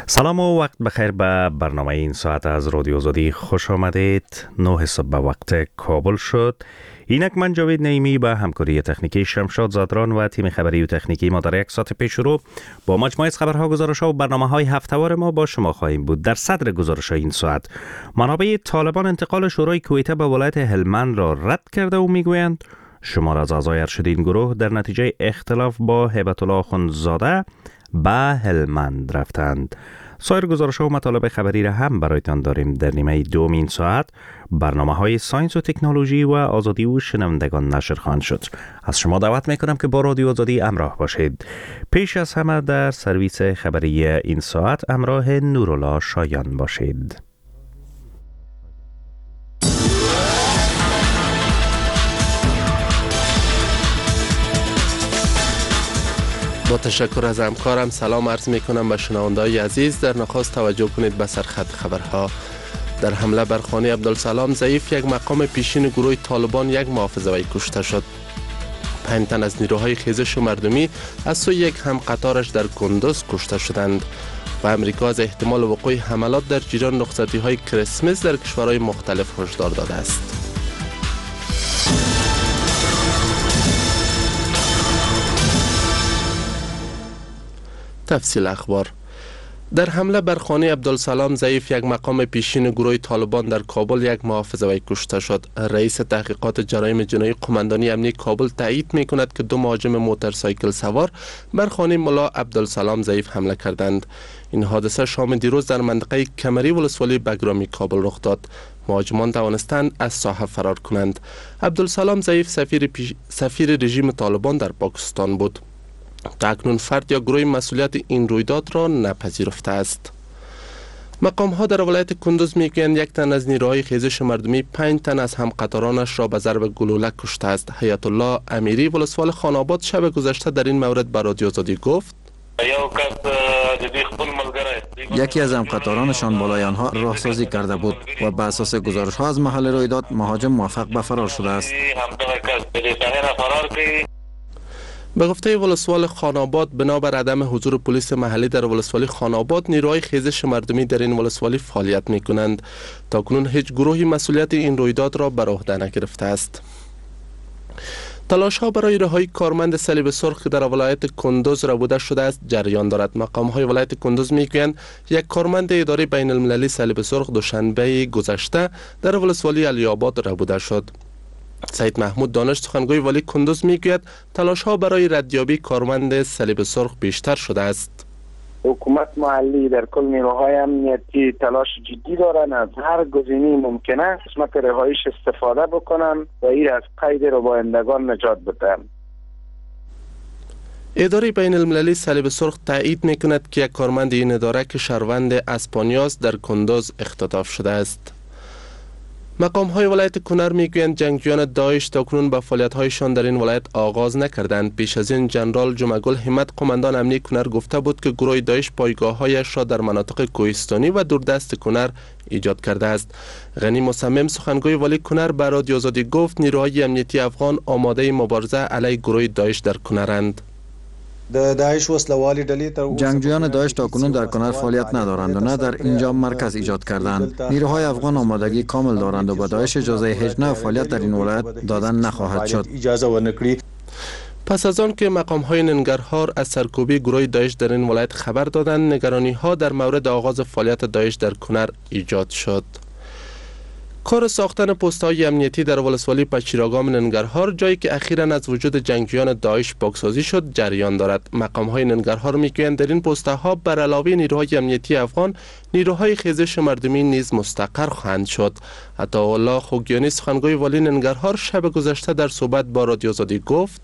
سلام و وقت بخیر به برنامه این ساعت از رادیو آزادی خوش آمدید. 9 صبح به وقت کابل شد. اینک من جاوید نعیمی با همکاری تکنیکی شمشاد زادران و تیم خبری و تکنیکی ما در یک ساعت پیش رو با مجموعه از خبرها، گزارش‌ها و برنامه‌های هفته‌وار ما با شما خواهیم بود. در صدر گزارش‌های این ساعت، منابع طالبان انتقال شورای کویته به ولایت هلمند را رد کرده و میگویند شمار از اعضای ارشد این گروه در نتیجه اختلاف با هیبت الله اخوندزاده به هلمند رفتند. سایر گزارش‌ها و مطالب خبری را هم برایتان داریم. در نیمه دوم این ساعت برنامه‌های ساینس و تکنولوژی و آزادی و شنوندگان نشر خواهند شد. از شما دعوت می‌کنم که با رادیو آزادی همراه باشید. پیش از همه در سرویس خبری این ساعت همراه نورالله شایان باشید. با تشکر از همکارم سلام عرض می کنم به شنونده‌های عزیز. در نخست توجه کنید به سرخط خبرها. در حمله بر خانه عبدالسلام ضعیف، یک مقام پیشین گروه طالبان یک محافظه‌وی کشته شد. 5 تن از نیروهای خیزش مردمی از سوی یک همقطارش در کندوز کشته شدند. و امریکا از احتمال وقوع حملات در جریان رخصتی‌های کریسمس در کشورهای مختلف هشدار داده است. تفصیل اخبار. در حمله بر خانه عبدالسلام ضعیف، یک مقام پیشین گروه طالبان در کابل یک محافظه‌وی کشته شد. رئیس تحقیقات جرایم جنایی قماندانی امنیتی کابل تایید می‌کند که 2 مهاجم موتورسایکل سوار بر خانه ملا عبدالسلام ضعیف حمله کردند. این حادثه شام دیروز در منطقه کمری ولسوالی بگرامی کابل رخ داد. مهاجمان توانستند از ساحه فرار کنند. عبدالسلام ضعیف سفیر رژیم طالبان در پاکستان بود. تا اکنون فرد یا گروه مسئولیت این رویداد را نپذیرفته است. مقام ها در ولایت کندوز میگویند 1 تن از نیروهای خیزش مردمی 5 تن از همقطارانش را به ضرب گلوله کشته است. حیات الله امیری ولسوال خان‌آباد شب گذشته در این مورد به رادیو آزادی گفت یکی از همقطارانشان بالای آنها راهسازی کرده بود و به اساس گزارش ها از محل رویداد مهاجم موفق به فرار شده است. به گفته ولسوال خان‌آباد، بنابر عدم حضور پلیس محلی در ولسوالی خان‌آباد، نیروهای خیزش مردمی در این ولسوالی فعالیت می‌کنند. تاکنون هیچ گروهی مسئولیت این رویداد را بر عهده نگرفته است. تلاش‌ها برای رهایی کارمند صلیب سرخ که در ولایت کندوز ربوده شده است جریان دارد. مقام‌های ولایت کندوز می‌گویند یک کارمند اداره بین المللی صلیب سرخ دوشنبه گذشته در ولسوالی علی‌آباد ربوده شد. سید محمود دانش سخنگوی والی کندوز میگوید تلاش‌ها برای ردیابی کارمند صلیب سرخ بیشتر شده است. حکومت محلی در کل نیروهای امنیتی تلاش جدی دارند از هر گزینه‌ای ممکنه قسمت رهاییش استفاده بکنن و این از قید ربایندگان نجات بدن. اداره بین المللی صلیب سرخ تایید میکند که یک کارمند این اداره که شهروند اسپانیاس در کندوز اختطاف شده است. مقام های ولایت کنر میگویند جنگجویان داعش تاکنون به فعالیت هایشان در این ولایت آغاز نکردند. پیش از این جنرال جمعگل همت قماندان امنیتی کنر گفته بود که گروه داعش پایگاه هایش را در مناطق کوهستانی و دوردست کنر ایجاد کرده است. غنی مصمم سخنگوی والی کنر به رادیو آزادی گفت نیروهای امنیتی افغان آماده مبارزه علیه گروه داعش در کنرند. جنگجویان داعش تاکنون در کنر فعالیت ندارند و نه در اینجا مرکز ایجاد کردند. نیروهای افغان آمادگی کامل دارند و به داعش اجازه هیچ نوع فعالیت در این ولایت دادن نخواهد شد. پس از آن که مقام های ننگرهار از سرکوبی گروه داعش در این ولایت خبر دادند، نگرانی ها در مورد آغاز فعالیت داعش در کنر ایجاد شد. کار ساختن پست‌های امنیتی در ولسوالی پچیراگام ننگرهار، جایی که اخیراً از وجود جنگجویان داعش پاکسازی شد، جریان دارد. مقام‌های ننگرهار می‌گویند در این پست‌ها بر علاوه نیروهای امنیتی افغان، نیروهای خیزش مردمی نیز مستقر خواهند شد. عطاالله خوگیانی سخنگوی والی ننگرهار شب گذشته در صحبت با رادیو آزادی گفت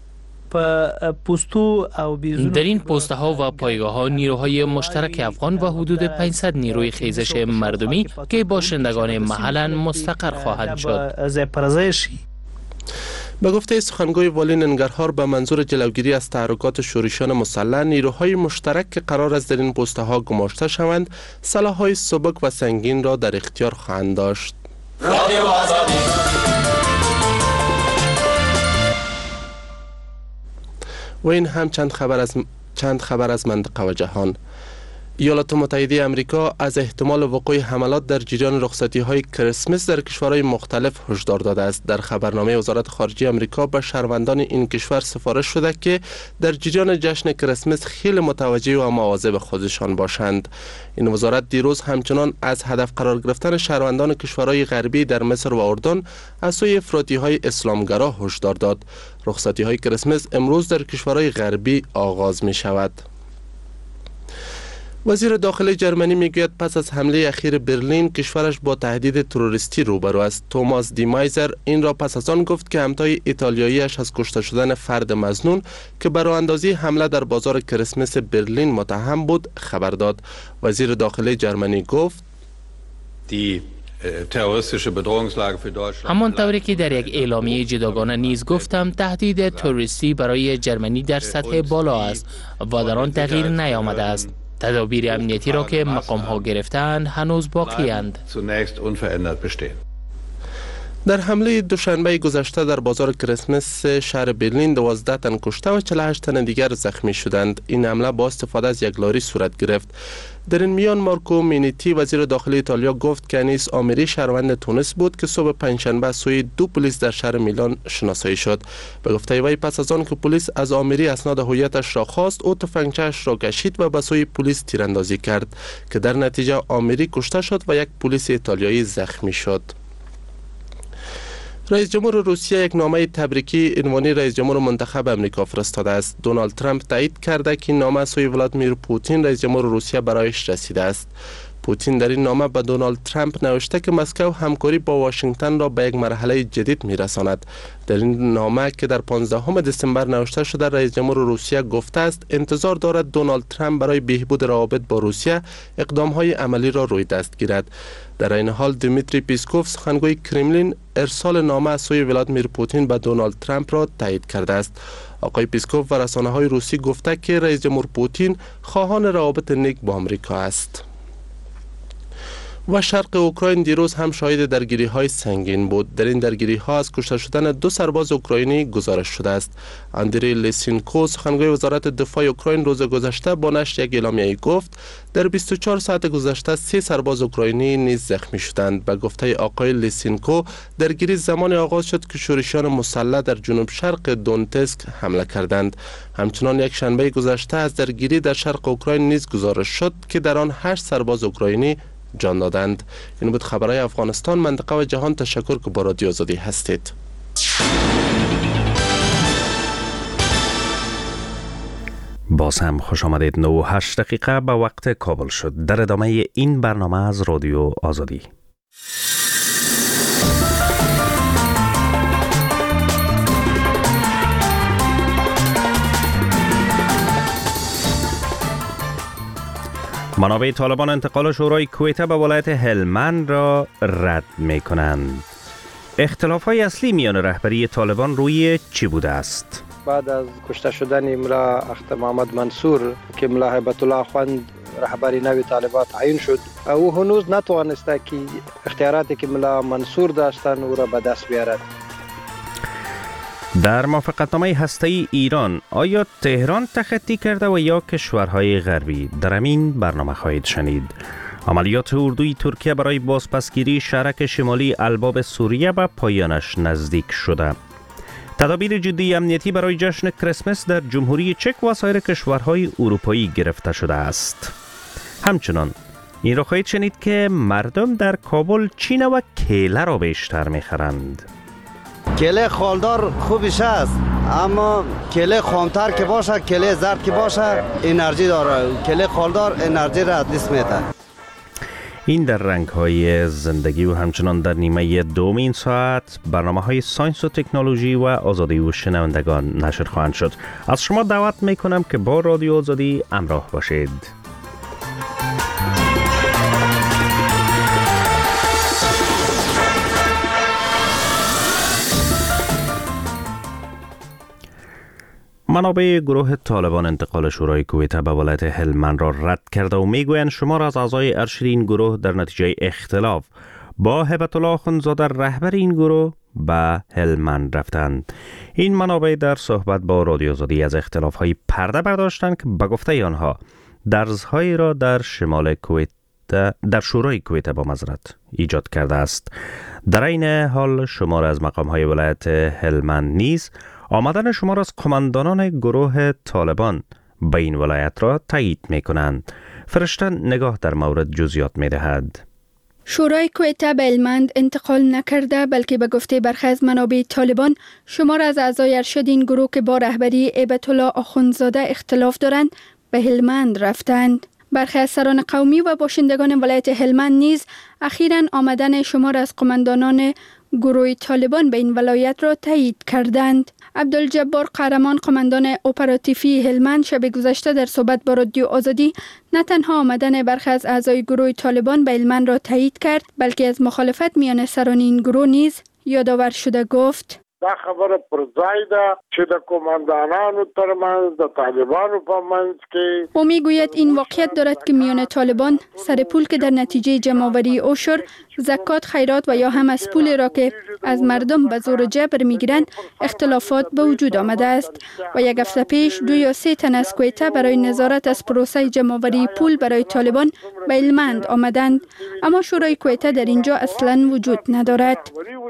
در این پوسته ها و پایگاه ها نیروهای مشترک افغان و حدود 500 نیروی خیزش مردمی که باشندگان محلن مستقر خواهند شد. به گفته سخنگوی والی ننگرهار، به منظور جلوگیری از تحرکات شورشیان مسلح، نیروهای مشترک که قرار است در این پوسته ها گماشته شوند، سلاح‌های سبک و سنگین را در اختیار خواهند داشت. و این هم چند خبر از منطقه و جهان. ایالات متحده آمریکا از احتمال وقوع حملات در جریان رخصتی‌های کریسمس در کشورهای مختلف هشدار داده است. در خبرنامه وزارت خارجه آمریکا به شهروندان این کشور سفارش شده که در جریان جشن کریسمس خیلی متوجه و مواظب خودشان باشند. این وزارت دیروز همچنان از هدف قرار گرفتن شهروندان کشورهای غربی در مصر و اردن از سوی افراطی‌های اسلامگرا هشدار داد. رخصتی‌های کریسمس امروز در کشورهای غربی آغاز می شود. وزیر داخلی جرمنی میگوید پس از حمله اخیر برلین کشورش با تهدید تروریستی روبرو است. توماس دی مایزر این را پس از آن گفت که همتای ایتالیاییش از کشته شدن فرد مظنون که برای اندازی حمله در بازار کریسمس برلین متهم بود خبر داد. وزیر داخلی جرمنی گفت همان طوری که در یک اعلامیه جداگانه نیز گفتم، تهدید تروریستی برای جرمنی در سطح بالا است و در آن تغییر نیامده است. تدابیر امنیتی را که مقام ها گرفتند هنوز باقی اند. در حمله دوشنبه گذشته در بازار کریسمس شهر برلین 12 تن کشته و 48 تن دیگر زخمی شدند. این حمله با استفاده از یک لاری صورت گرفت. در این میان مارکو مینیتی وزیر داخلی ایتالیا گفت که انیس آمری شهروند تونس بود که صبح پنجشنبه سوی دو پلیس در شهر میلان شناسایی شد. به گفته وی پس از آن که پلیس از آمری اسناد هویتش را خواست، او تفنگچه‌اش را کشید و به سوی پلیس تیراندازی کرد که در نتیجه آمری کشته شد و یک پلیس ایتالیایی زخمی شد. رئیس جمهور روسیه یک نامه تبریکی عنوانی رئیس جمهور منتخب امریکا فرستاده است. دونالد ترامپ تایید کرده که این نامه سوی ولادیمیر پوتین رئیس جمهور روسیه برایش رسیده است. پوتین در این نامه به دونالد ترامپ نوشته که مسکو همکاری با واشنگتن را به یک مرحله جدید میرساند. در این نامه که در 15 دسامبر نوشته شده، رئیس جمهور روسیه گفته است انتظار دارد دونالد ترامپ برای بهبود روابط با روسیه اقدام‌های عملی را روی دست گیرد. در این حال دیمیتری پیسکوف سخنگوی کرملین ارسال نامه از سوی ولادیمیر پوتین به دونالد ترامپ را تایید کرده است. آقای پیسکوف و رسانه‌های روسی گفته که رئیس جمهور پوتین خواهان روابط نیک با آمریکا است. و شرق اوکراین دیروز هم شاهد درگیری‌های سنگین بود. در این درگیری‌ها از کشته شدن 2 سرباز اوکراینی گزارش شده است. اندری لیسینکو سخنگوی وزارت دفاع اوکراین روز گذشته با نشر یک اعلامیه گفت در 24 ساعت گذشته 3 سرباز اوکراینی نیز زخمی شدند. به گفته آقای لیسینکو درگیری زمان آغاز شد که شورشیان مسلح در جنوب شرق دونتسک حمله کردند. همچنان یک شنبه گذشته از درگیری در شرق اوکراین نیز گزارش شد که در آن 8 سرباز اوکراینی جان دادند. این بود خبرهای افغانستان، منطقه و جهان. تشکر که با رادیو آزادی هستید. باز هم خوش آمدید. 9:08 دقیقه به وقت کابل شد. در ادامه این برنامه از رادیو آزادی. منابع طالبان انتقال شورای کویته به ولایت هلمند را رد می کنند. اختلاف‌های اصلی میان رهبری طالبان روی چی بوده است؟ بعد از کشته شدن ملا اخت محمد منصور که ملا هیبت الله اخوند رهبری نوی طالبان تعیین شد، او هنوز نتوانسته که اختیاراتی که ملا منصور داشتن او را به دست بیارد. در موافقتنامه هسته‌ای ایران آیا تهران تخطی کرده و یا کشورهای غربی؟ در همین برنامه خواهید شنید. عملیات اردوی ترکیه برای بازپسگیری شرک شمالی الباب سوریه به پایانش نزدیک شده. تدابیر جدی امنیتی برای جشن کریسمس در جمهوری چک و سایر کشورهای اروپایی گرفته شده است. همچنان این را خواهید شنید که مردم در کابل چین و کیله را بیشتر می‌خرند. کیله خالدار خوبش است، اما کیله خامتر که باشه، کیله زرد که باشه انرژی داره. کیله خالدار انرژی را از دست میده. این در رنگ‌های زندگی و همچنان در نیمه دوم این ساعت برنامه‌های ساینس و تکنولوژی و آزادی و شنوندگان نشر خواهند شد. از شما دعوت می‌کنم که با رادیو آزادی همراه باشید. منابع گروه طالبان انتقال شورای کویته به ولایت هلمند را رد کرده و میگویند شمار از اعضای ارشد این گروه در نتیجه اختلاف با هیبت الله اخوندزاده رهبر این گروه به هلمند رفتند. این منابع در صحبت با رادیو آزادی از اختلاف‌های پرده برداشتند که به گفته آنها درزهایی را در شمال کویت در شورای کویت با معذرت ایجاد کرده است. در این حال شمار از مقام‌های ولایت هلمند نیز آمدن شمار از قماندانان گروه طالبان به این ولایت را تایید می‌کنند. فرشته نگاه در مورد جزئیات می‌دهد. شورای کویت به هلمند انتقال نکرده، بلکه به گفته برخی از منابع طالبان شمار از اعضای ارشد این گروه که با رهبری هیبت الله آخوندزاده اختلاف دارند به هلمند رفتند. برخی از سران قومی و باشندگان ولایت هلمند نیز اخیراً آمدن شمار از قماندانان گروه طالبان به این ولایت را تایید کردند. عبدالجبار قهرمان قماندان اپراتیفی هلمند شب گذشته در صحبت با رادیو آزادی نه تنها آمدن برخی از اعضای گروه طالبان به هلمند را تایید کرد، بلکه از مخالفت میان سران این گروه نیز یادآور شده گفت: دا خبره پر ځای ده چې د قوماندانانو ترمنځ د طالبانو په منځ کې او میگوید این واقعیت دارد که میان طالبان سر پول که در نتیجه جمع‌آوری عشر، زکات، خیرات و یا هم از پول را که از مردم به زور جبر میگیرند اختلافات به وجود آمده است و یک هفته پیش 2 یا 3 تن از کویته برای نظارت از پروسه جمع‌آوری پول برای طالبان به هلمند آمدند، اما شورای کویته در اینجا اصلا وجود ندارد.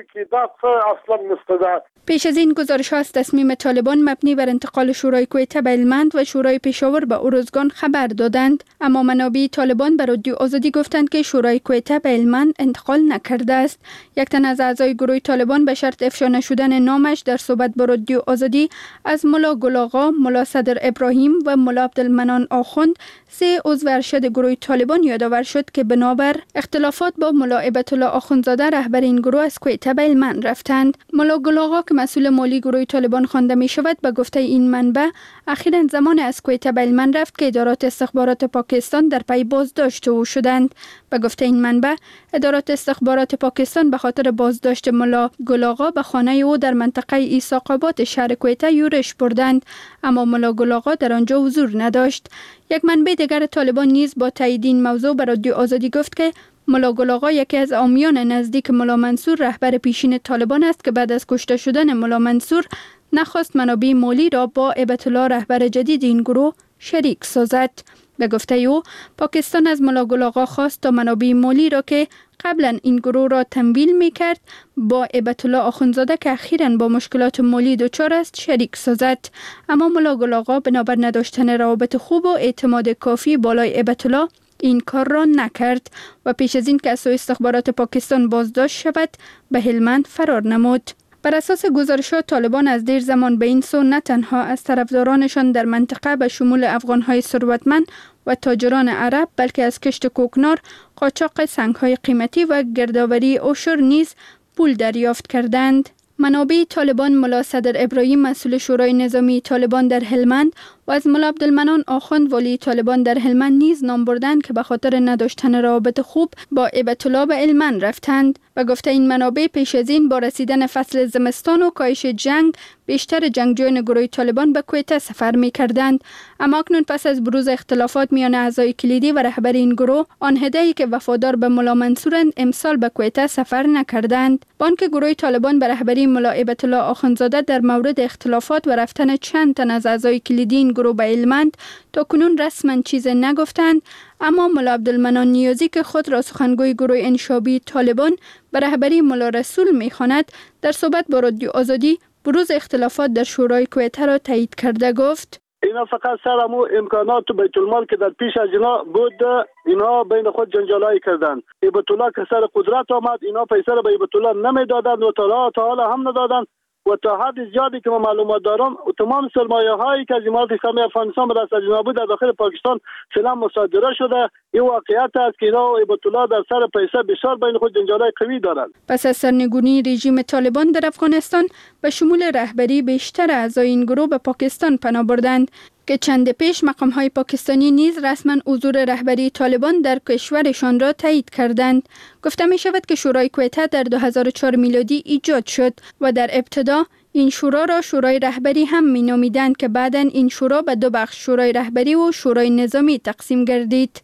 پیش از این گزارش ها از تصمیم طالبان مبنی بر انتقال شورای کویته به هلمند و شورای پشاور به ارزگان خبر دادند، اما منابع طالبان به رادیو آزادی گفتند که شورای کویته به هلمند انتقال نکرده است. یک تن از اعضای گروه طالبان به شرط افشا نشدن نامش در صحبت با رادیو آزادی از ملا گلاغا، ملا صدر ابراهیم و ملا عبدالمنان آخوند، 3 عضو ارشد گروه طالبان یادآور شد که بنابر اختلافات با ملا هیبت الله آخوندزاده رهبر این گروه از کویته به هلمند رفتند. ملا گلاغا که مسئول مالی گروه طالبان خوانده می شود به گفته این منبع اخیراً زمان از کویته به هلمند رفت که ادارات استخبارات پاکستان در پی بازداشت او شدند. به گفته این منبع ادارات استخبارات پاکستان به خاطر بازداشت ملا گلاغا به خانه او در منطقه عیساق‌آباد شهر کویته یورش بردند، اما ملا گلاغا در آنجا حضور نداشت. یک منبع دیگر طالبان نیز با تایید این موضوع به رادیو آزادی گفت که ملا گلاغا یکی از عامیان نزدیک ملا منصور رهبر پیشین طالبان است که بعد از کشته شدن ملا منصور نخواست منابع مالی را با هیبت الله رهبر جدید این گروه شریک سازد. به گفته او پاکستان از ملا گلاغا خواست تا منابع مالی را که قبلا این گروه را تمویل می کرد با هیبت الله آخوندزاده که اخیراً با مشکلات مالی دچار است شریک سازد، اما ملا گلاغا بنابر نداشتن روابط خوب و اعتماد کافی بالای هیبت الله این کار را نکرد و پیش از این که از سوی استخبارات پاکستان بازداشت شود به هلمند فرار نمود. بر اساس گزارشات طالبان از دیر زمان به این سو نه تنها از طرفدارانشان در منطقه به شمول افغانهای ثروتمند و تاجران عرب، بلکه از کشت کوکنار، قاچاق سنگ‌های قیمتی و گردآوری عشر نیز پول دریافت کردند. منابع طالبان ملا صدر ابراهیم مسئول شورای نظامی طالبان در هلمند و از ملا عبدالمنان آخوند والی طالبان در هلمند نیز نام بردند که به خاطر نداشتن روابط خوب با هیبت الله به هلمند رفتند. و گفته این منابع پیش از این با رسیدن فصل زمستان و کاهش جنگ بیشتر جنگجویان گروه طالبان به کویته سفر می کردند، اما اکنون پس از بروز اختلافات میان اعضای کلیدی و رهبر این گروه، آن هده‌ای که وفادار به ملا منصورند امسال به کویته سفر نکردند. بانک گروه طالبان به رهبری ملا هیبت الله آخوندزاده در مورد اختلافات و رفتن چند تن از اعضای کلیدی این گروه به هلمند تا کنون رسما چیز نگفتند، اما ملا عبدالمنان نیازی که خود را سخنگوی گروه انشابی طالبان به رهبری ملا رسول می‌خواند در صحبت با رادیو آزادی بروز اختلافات در شورای کویته را تایید کرده گفت: اینا فقط سرمو امکانات بیت المال که در پیش از اینا بود، اینا بین خود جنجالایی کردند. هیبت الله که سر قدرت آمد، اینا پیسه را به هیبت الله نمیدادند و تا حالا هم ندادند و تا حد زیادی که ما معلومات دارم تمام سرمایه هایی که از امارات اسلامی افغانستان به دست جنابی در داخل پاکستان فعلا مصادره شده. این واقعیت است که اینا و هیبت الله در سر پیسه بسیار بین خود جنجالای قوی دارند. پس از سرنگونی رژیم طالبان در افغانستان به شمول رهبری بیشتر اعضای این گروه به پاکستان پناه بردند که چند پیش مقام‌های پاکستانی نیز رسما حضور رهبری طالبان در کشورشان را تایید کردند. گفته می شود که شورای کویته در 2004 میلادی ایجاد شد و در ابتدا این شورا را شورای رهبری هم می نامیدند که بعداً این شورا به 2 بخش شورای رهبری و شورای نظامی تقسیم گردید.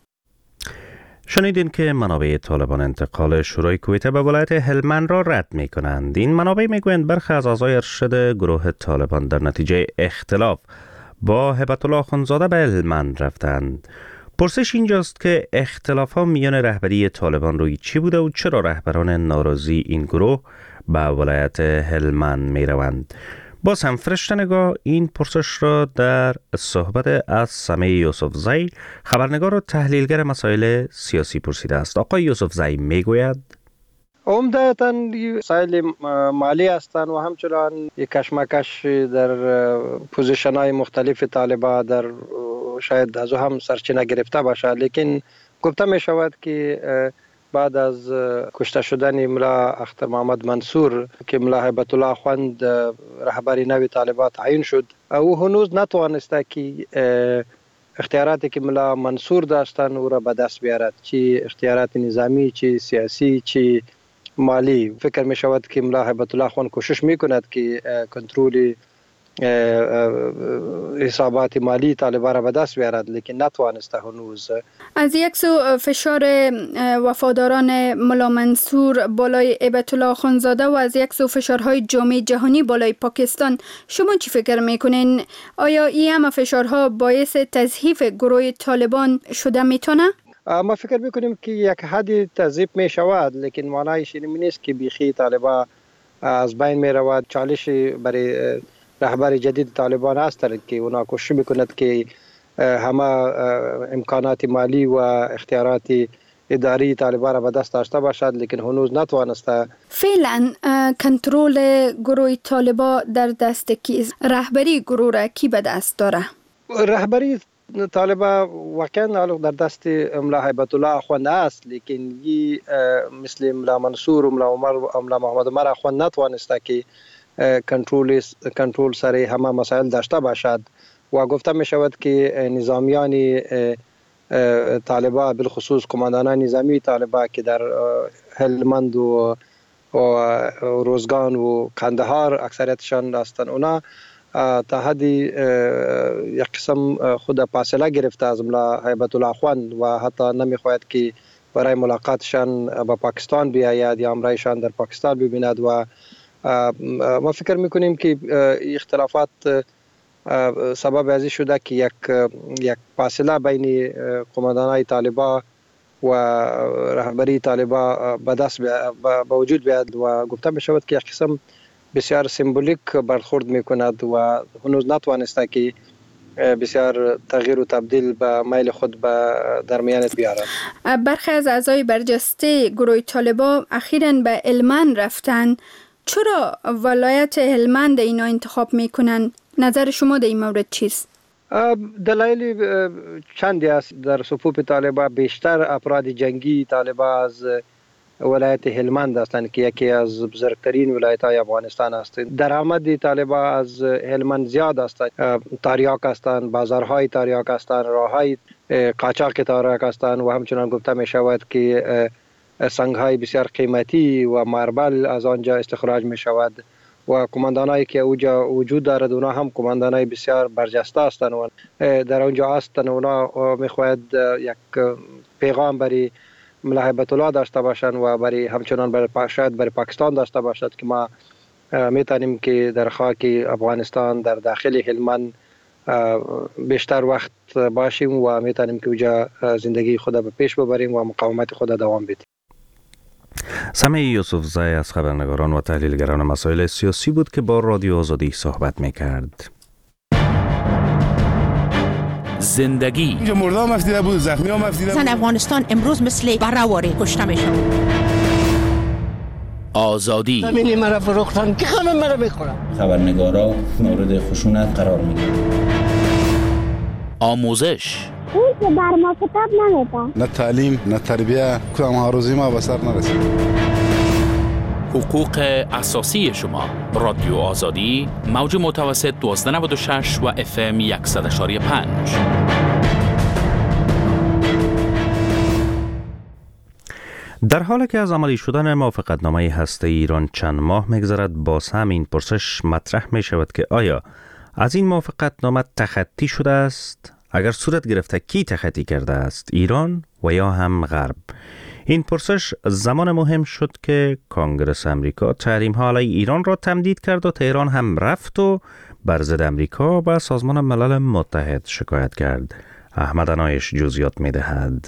شنیدین که منابع طالبان انتقال شورای کویته به ولایت هلمند را رد می کنند. این منابع می گویند برخی از اعضای ارشد گروه طالبان در نتیجه اختلاف با هیبت الله آخوندزاده به هلمند رفتند. پرسش اینجاست که اختلافات میان رهبری طالبان روی چی بوده و چرا رهبران ناراضی این گروه به ولایت هلمند می روند. باز هم فرشتنگاه این پرسش را در صحبت از سمیع یوسفزی، خبرنگار و تحلیلگر مسائل سیاسی پرسیده است. آقای یوسفزی می گوید عمدتاً مسائل مالی هستند و همچنان یک کشمکش در پوزیشن های مختلف طالبان در شاید از هم سرچینه گرفته باشد، لیکن گفته می شود که بعد از کشته شدن ملا اختر محمد منصور که ملا هیبت الله اخوند رهبری نوی طالبان تعیین شد، او هنوز نتوانسته که اختیاراتی که ملا منصور داشتن او را به دست بیارد، چی اختیارات نظامی، چی سیاسی، چی مالی. فکر می شود که ملا هیبت الله اخوند کوشش می کند که کنترل حسابات مالی طالبان را به دست بیارد، لیکن نتوانسته هنوز. از یک سو فشار وفاداران ملا منصور بالای هیبت الله اخوندزاده و از یک سو فشارهای جامعه جهانی بالای پاکستان، شما چی فکر میکنین؟ آیا این همه فشارها باعث تضعیف گروه طالبان شده میتونه؟ ما فکر میکنیم که یک حدی تضعیف می شود، لیکن معنایش این نیست که بیخی طالبان از بین می رود. چالش برای رهبر جدید طالبان است که اونا کوشش میکند که همه امکانات مالی و اختیارات اداری طالبان را به دست داشته باشد، لیکن هنوز نتوانسته. فعلا کنترل گروه طالبان در دست کیست؟ رهبری گروه را کی به دست داره؟ رهبری طالبان واقعا در دست ملا هیبت الله اخوند است، لیکن یی مثل ملا منصور و ملا عمر و ملا محمد عمر اخوند نتوانسته که کنترل سر همه مسائل داشته باشد و گفته می شود که نظامیان طالبان، بالخصوص قماندانان نظامی طالبان که در هلمند و روزگان و قندهار اکثریتشان هستند، اونا تا حدی یک قسم خود فاصله گرفته از ملا هیبت الله اخوند و حتی نمیخواهد که برای ملاقاتشان با پاکستان بیاید یا امرایشان در پاکستان ببیند و ما فکر میکنیم که اختلافات سبب ازی شده که یک فاصله بین قماندانان طالبان و رهبری طالبان به دست به وجود بیاد و گفته می شود که یک قسم بسیار سمبولیک برخورد میکند و هنوز نتوانسته که بسیار تغییر و تبدیل به میل خود به در میانت بیارد. برخی از اعضای برجسته گروه طالبان اخیراً به هلمند رفتن. چرا ولایت هلمند اینا انتخاب میکنن؟ نظر شما در این مورد چیست؟ دلایل چندی است. در صفوف طالبان بیشتر افراد جنگی طالبان از ولایت هلمند هستند که یکی از بزرگترین ولایت‌های افغانستان است. درآمد طالبان از هلمند زیاد است. تاریاک هستند، بازارهای تاریاک هستند، راههای قاچاق تاریاک هستند و همچنان گفته می شود که سنگ‌های بسیار قیمتی و ماربل از آنجا استخراج می شود و کماندانایی که اوجا وجود دارد اونا هم کماندانای بسیار برجسته هستند و در آنجا هستند. اونا میخواهد یک پیغام برای ملا هیبت الله داشته باشند و برای همچنان شاید برای پاکستان داشته باشد که ما میتونیم که در خاک افغانستان در داخل هلمند بیشتر وقت باشیم و میتونیم که اوجا زندگی خود به پیش ببریم و مقاومت خود دوام بدیم. سمیع یوسفزی از خبرنگاران و تحلیلگران مسائل سیاسی بود که با رادیو آزادی صحبت میکرد. زندگی اینجا مردا مفتیده بود، زخمی ها مفتیده بود. زن افغانستان امروز مثل برهواری کشته میشن. آزادی همینی مرا فروختن که خانم مرا میخورم. خبرنگارا مورد خشونت قرار میگیرن. آموزش اون که بر ما کتاب نمیده. نه تعلیم نه تربیه کدام هاروزی ما به سر نرسید. حقوق اساسی شما. رادیو آزادی موج متوسط 1296 و FM 100.5. در حالی که از عملی شدن موافقتنامه هسته‌ای ایران چند ماه می‌گذرد، باز هم این پرسش مطرح می شود که آیا از این موافقتنامه تخطی شده است؟ اگر صورت گرفته کی تخطی کرده است؟ ایران و یا هم غرب؟ این پرسش زمان مهم شد که کنگره امریکا تحریم‌ها علیه ایران را تمدید کرد و تهران هم رفت و بر ضد امریکا به سازمان ملل متحد شکایت کرد. احمد عنایش جزئیات می‌دهد.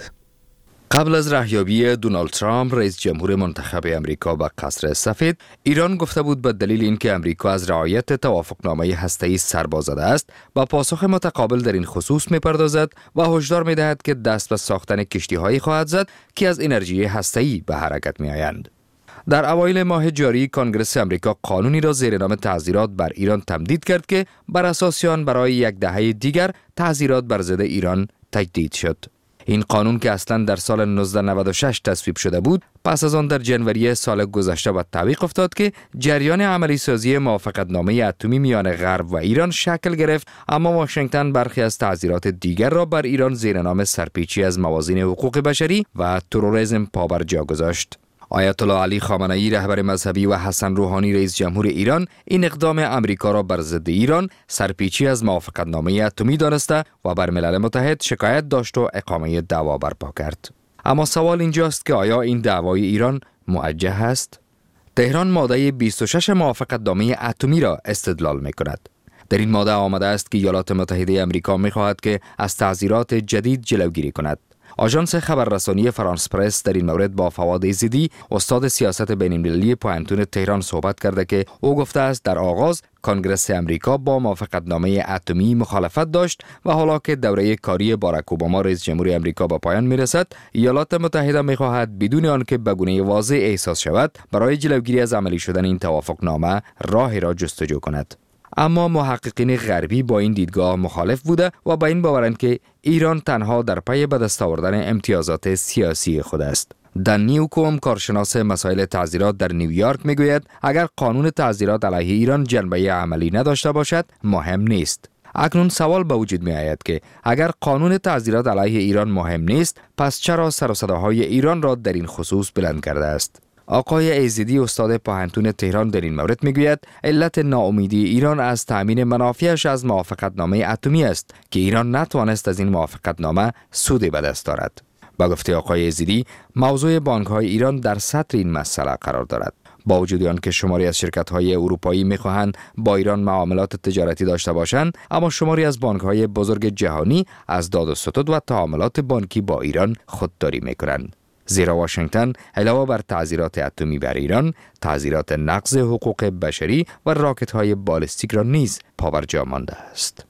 قبل از رهیابی دونالد ترامپ رئیس جمهور منتخب امریکا به قصر سفید، ایران گفته بود به دلیل اینکه امریکا از رعایت توافقنامه هسته‌ای سربازده است، با پاسخ متقابل در این خصوص می‌پردازد و هشدار می‌دهد که دست به ساختن کشتی‌هایی خواهد زد که از انرژی هسته‌ای به حرکت می‌آیند. در اوایل ماه جاری کنگره امریکا قانونی را زیر نام تعزیرات بر ایران تمدید کرد که بر اساس آن برای یک دهه دیگر تعزیرات بر ضد ایران تجدید شد. این قانون که اصلا در سال 1996 تصویب شده بود، پس از آن در جنوری سال گذشته به تعویق افتاد که جریان عملی سازی موافقتنامه اتمی میان غرب و ایران شکل گرفت، اما واشنگتن برخی از تعزیرات دیگر را بر ایران زیر نام سرپیچی از موازین حقوق بشری و تروریسم پابرجا گذاشت. آیت الله علی خامنه ای رهبر مذهبی و حسن روحانی رئیس جمهور ایران این اقدام امریکا را بر ضد ایران سرپیچی از موافقتنامه اتمی دانسته و بر ملل متحد شکایت داشت و اقامه دعوا برپا کرد. اما سوال اینجاست که آیا این دعوای ایران موجه است؟ تهران ماده 26 موافقتنامه اتمی را استدلال می‌کند. در این ماده آمده است که ایالات متحده امریکا می‌خواهد که از تعزیرات جدید جلوگیری کند. آژانس خبررسانی فرانس پرس در این مورد با فواد ایزدی، استاد سیاست بین‌المللی پوهنتون تهران صحبت کرده که او گفته است در آغاز کنگره امریکا با موافقتنامه اتمی مخالفت داشت و حالا که دوره کاری باراک اوباما رئیس جمهور امریکا به پایان میرسد، ایالات متحده میخواهد بدون آنکه به گونه واضح احساس شود برای جلوگیری از عملی شدن این توافقنامه راهی را جستجو کند. اما محققین غربی با این دیدگاه مخالف بوده و با این باورند که ایران تنها در پی به دست آوردن امتیازات سیاسی خود است. دن نیوکوم، کارشناس مسائل تعزیرات در نیویورک میگوید اگر قانون تعزیرات علیه ایران جنبه عملی نداشته باشد مهم نیست. اکنون سوال به وجود می آید که اگر قانون تعزیرات علیه ایران مهم نیست، پس چرا سر و صداهای ایران را در این خصوص بلند کرده است؟ آقای ایزدی، استاد پوهنتون تهران، در این مورد میگوید علت ناامیدی ایران از تامین منافعش از موافقتنامه اتمی است که ایران نتوانست از این موافقتنامه سودی به دست دارد. با گفته آقای ایزدی، موضوع بانک‌های ایران در سطر این مسئله قرار دارد. با وجود آن که شماری از شرکت‌های اروپایی می‌خواهند با ایران معاملات تجارتی داشته باشند، اما شماری از بانک‌های بزرگ جهانی از داد و ستد و تعاملات بانکی با ایران خودداری می‌کنند. زیرا واشنگتن علاوه بر تعزیرات اتمی بر ایران، تعزیرات نقض حقوق بشری و راکت‌های بالستیک را نیز پابرجا مانده است.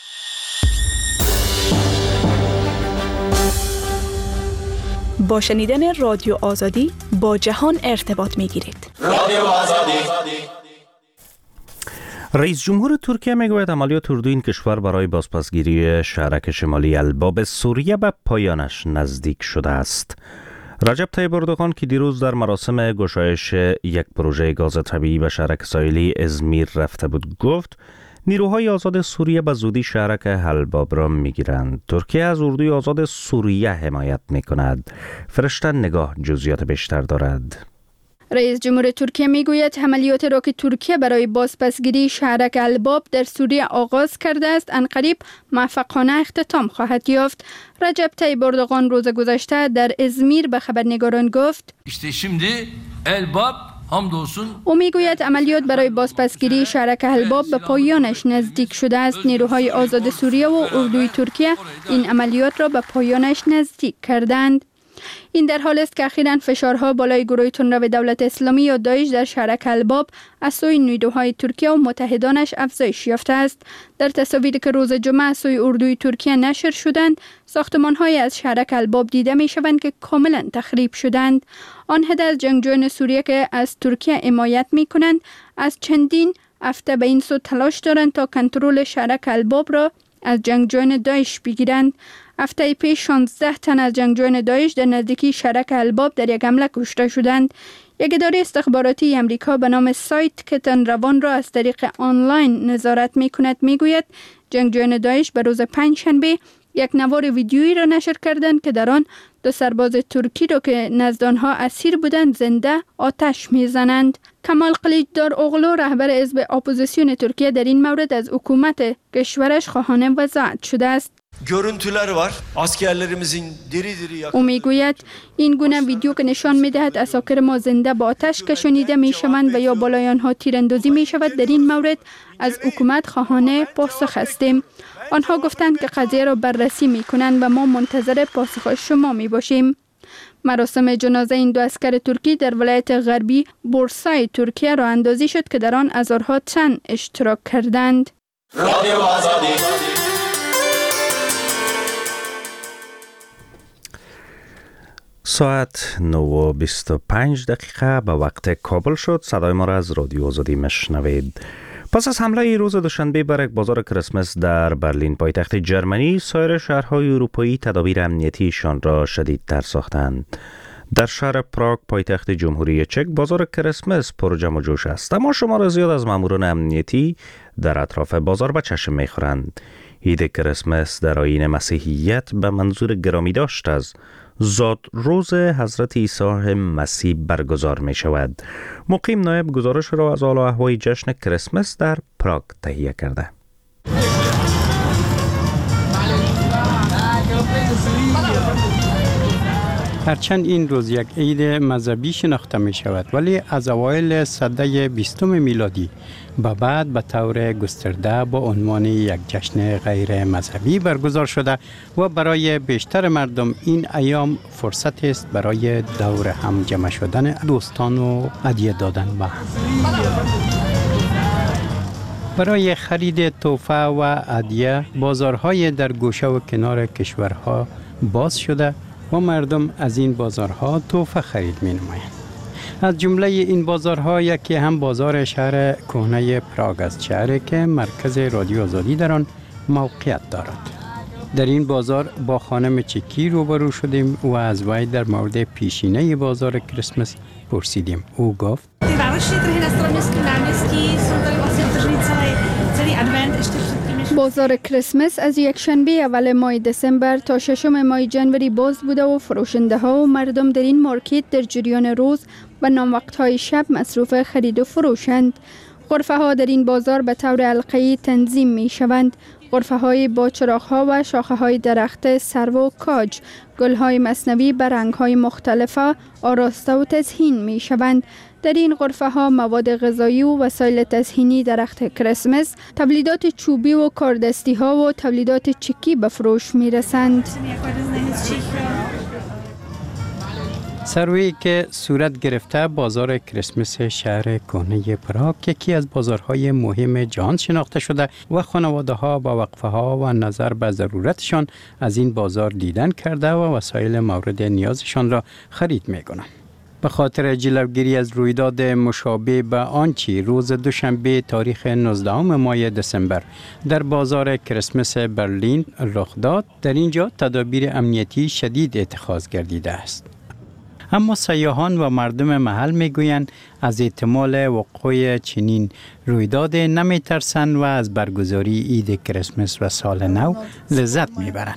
با شنیدن رادیو آزادی با جهان ارتباط می‌گیرید. رادیو آزادی. رئیس جمهور ترکیه میگوید عملیات اردوی این کشور برای بازپسگیری شهرک شمالی الباب سوریه به پایانش نزدیک شده است. رجب طیب اردوغان که دیروز در مراسم گشایش یک پروژه گاز طبیعی به شهرک ساحلی ازمیر رفته بود گفت نیروهای آزاد سوریه به زودی شهرک الباب را میگیرند. ترکیه از اردوی آزاد سوریه حمایت میکند. فرشته نگاه جزئیات بیشتر دارد. رئیس جمهور ترکیه میگوید عملیات را که ترکیه برای بازپسگیری شهرک الباب در سوریه آغاز کرده است عنقریب موفقانه اختتام خواهد یافت. رجب طیب اردوغان روز گذشته در ازمیر به خبرنگاران گفت او میگوید عملیات برای بازپسگیری شهرک الباب به پایانش نزدیک شده است. نیروهای آزاد سوریه و اردوی ترکیه این عملیات را به پایانش نزدیک کردند. این در حال است که اخیراً فشارها بالای گروه تندرو دولت اسلامی یا داعش در شهرک الباب از سوی نیروهای ترکیه و متحدانش افزایش یافته است. در تصاویری که روز جمعه از سوی اردوی ترکیه نشر شدند، ساختمان‌های از شهرک الباب دیده می‌شوند که کاملاً تخریب شدند. آن عده از جنگجویان سوریه که از ترکیه حمایت می‌کنند از چندین هفته به این سو تلاش دارند تا کنترل شهرک الباب را از جنگجویان داعش بگیرند. هفته پیش 16 تن از جنگجویان داعش در نزدیکی شهرک الباب در یک حمله کشته شدند. یک اداره استخباراتی امریکا به نام سایت که تندروان را از طریق آنلاین نظارت می‌کند میگوید جنگجویان داعش به روز پنجشنبه یک نوار ویدیویی را نشر کردند که در آن دو سرباز ترکی را که نزد آنها اسیر بودند زنده آتش میزنند. کمال قلیچدار اوغلو رهبر حزب اپوزیسیون ترکیه در این مورد از حکومت کشورش خواهان وضاحت شده است. görüntüler var. Askerlerimizin diri diri yakın. او میگوید این گونه ویدیو که نشان میدهد اساکر ما زنده با آتش کشانیده میشوند و یا بالای آنها تیراندازی میشود، در این مورد از حکومت خواهان پاسخ هستیم. آنها گفتند که قضیه را بررسی می کنند و ما منتظر پاسخ شما می باشیم. مراسم جنازه این دو عسکر ترکی در ولایت غربی بورسای ترکیه راه اندازی شد که در آن هزارها تن اشتراک کردند. رادیو آزادی. ساعت 9:25 به وقت کابل شد. صدای ما را از رادیو آزادی مشنوید. پس از حمله روز دوشنبه بر یک بازار کریسمس در برلین پایتخت جرمنی، سایر شهرهای اروپایی تدابیر امنیتیشان را شدیدتر ساختند. در شهر پراگ پایتخت جمهوری چک بازار کریسمس پر جمع و جوش است، اما شمار زیاد از ماموران امنیتی در اطراف بازار به چشم می‌خورند. عید کریسمس در آیین مسیحیت به منظور گرامی داشت از زاد روز حضرت عیسی مسیح برگزار می شود. مقیم نایب گزارش را از حال و احوال جشن کریسمس در پراگ تهیه کرده. هرچند این روز یک عید مذهبی شناخته می شود، ولی از اوایل سده 20 میلادی به بعد به طور گسترده با عنوان یک جشن غیر مذهبی برگزار شده و برای بیشتر مردم این ایام فرصت است برای دور هم جمع شدن دوستان و هدیه دادن به هم. برای خرید تحفه و هدیه بازارهای در گوشه و کنار کشورها باز شده و مردم از این بازارها تحفه خرید می نمایند. از جمله این بازارها یکی هم بازار شهر کهنه پراگ است، شهری که مرکز رادیو آزادی در آن موقعیت دارد. در این بازار با خانم چکی روبرو شدیم و از وی در مورد پیشینه بازار کریسمس پرسیدیم. او گفت بازار کریسمس از یک شنبه اول ماه دسامبر تا ششم ماه جنوری باز بوده و فروشنده ها و مردم در این مارکت در جریان روز و ناموقت های شب مصروف خرید و فروشند. غرفه ها در این بازار به طور حلقه‌ای تنظیم می شوند. غرفه های با چراغ ها و شاخه های درخت سرو و کاج، گل های مصنوی به رنگ های مختلفه آراسته و تزیین می شوند. در این غرفه ها مواد غذایی و وسایل تزیینی درخت کریسمس، تولیدات چوبی و کاردستی ها و تولیدات چکی به فروش می رسند. سروی که صورت گرفته بازار کریسمس شهر کهنه پراگ یکی از بازارهای مهم جهان شناخته شده و خانواده ها با وقفه ها و نظر به ضرورتشان از این بازار دیدن کرده و وسایل مورد نیازشان را خرید می کنند. به خاطر جلوگیری از رویداد مشابه به آنچه روز دوشنبه تاریخ 19 ماه دسامبر در بازار کریسمس برلین رخ داد، در اینجا تدابیر امنیتی شدید اتخاذ گردیده است. اما سیاحان و مردم محل میگویند از احتمال وقوع چنین رویداد نمیترسند و از برگزاری عید کریسمس و سال نو لذت میبرند.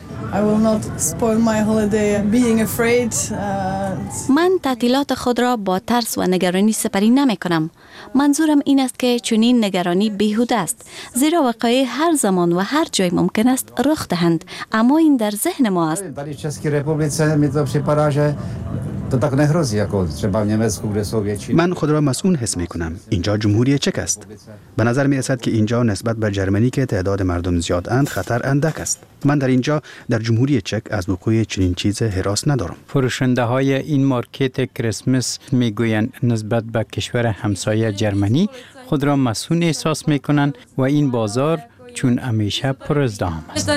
من تعطیلات خود را با ترس و نگرانی سپری نمی کنم. منظورم این است که چنین نگرانی بیهوده است، زیرا وقایع هر زمان و هر جای ممکن است رخ دهند، اما این در ذهن ما است. من خود را مسئول حس می کنم. اینجا جمهوری چک است. به نظر می رسد که اینجا نسبت به جرمنی که تعداد مردم زیاد اند خطر اندک است. من در اینجا در جمهوری چک از وقوع چنین چیز هراس ندارم. فروشنده های این مارکت کریسمس می گویند نسبت به کشور همسایه جرمنی خود را مسئول احساس می کنند و این بازار چون همیشه پر ازدحام است.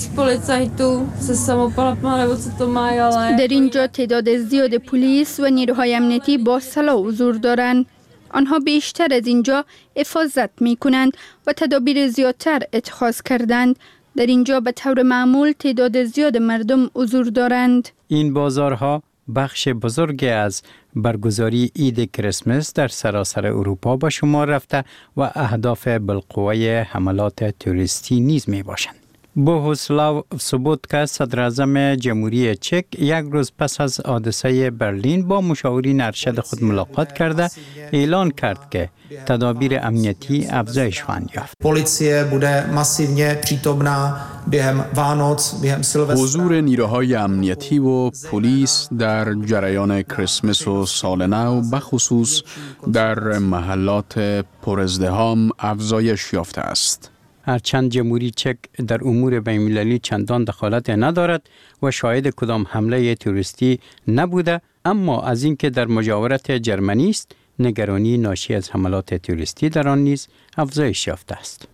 در اینجا تعداد زیاد پلیس و نیروهای امنیتی با سلاح حضور دارند. آنها بیشتر از اینجا حفاظت می کنند و تدابیر زیادتر اتخاذ کردند. در اینجا به طور معمول تعداد زیاد مردم حضور دارند. این بازارها بخش بزرگی از برگزاری عید کریسمس در سراسر اروپا به شمار رفته و اهداف بالقوه حملات توریستی نیز می باشند. بوهوسلاو سوبوتکا صدراعظم جمهوری چک یک روز پس از حادثه برلین با مشاورین ارشد خود ملاقات کرده اعلان کرد که تدابیر امنیتی افزایش خواهند یافت. پلیسیه bude masivně přítomná během Vánoc, během Silvestra. حضور نیروهای امنیتی و پلیس در جریان کریسمس و سال نو بخصوص در محلات پر ازدحام افزایش یافته است. هرچند جمهوری چک در امور بین‌المللی چندان دخالت ندارد و شاهد کدام حمله تروریستی نبوده، اما از اینکه در مجاورت جرمنی است، نگرانی ناشی از حملات تروریستی در آن نیز افزایش یافته است.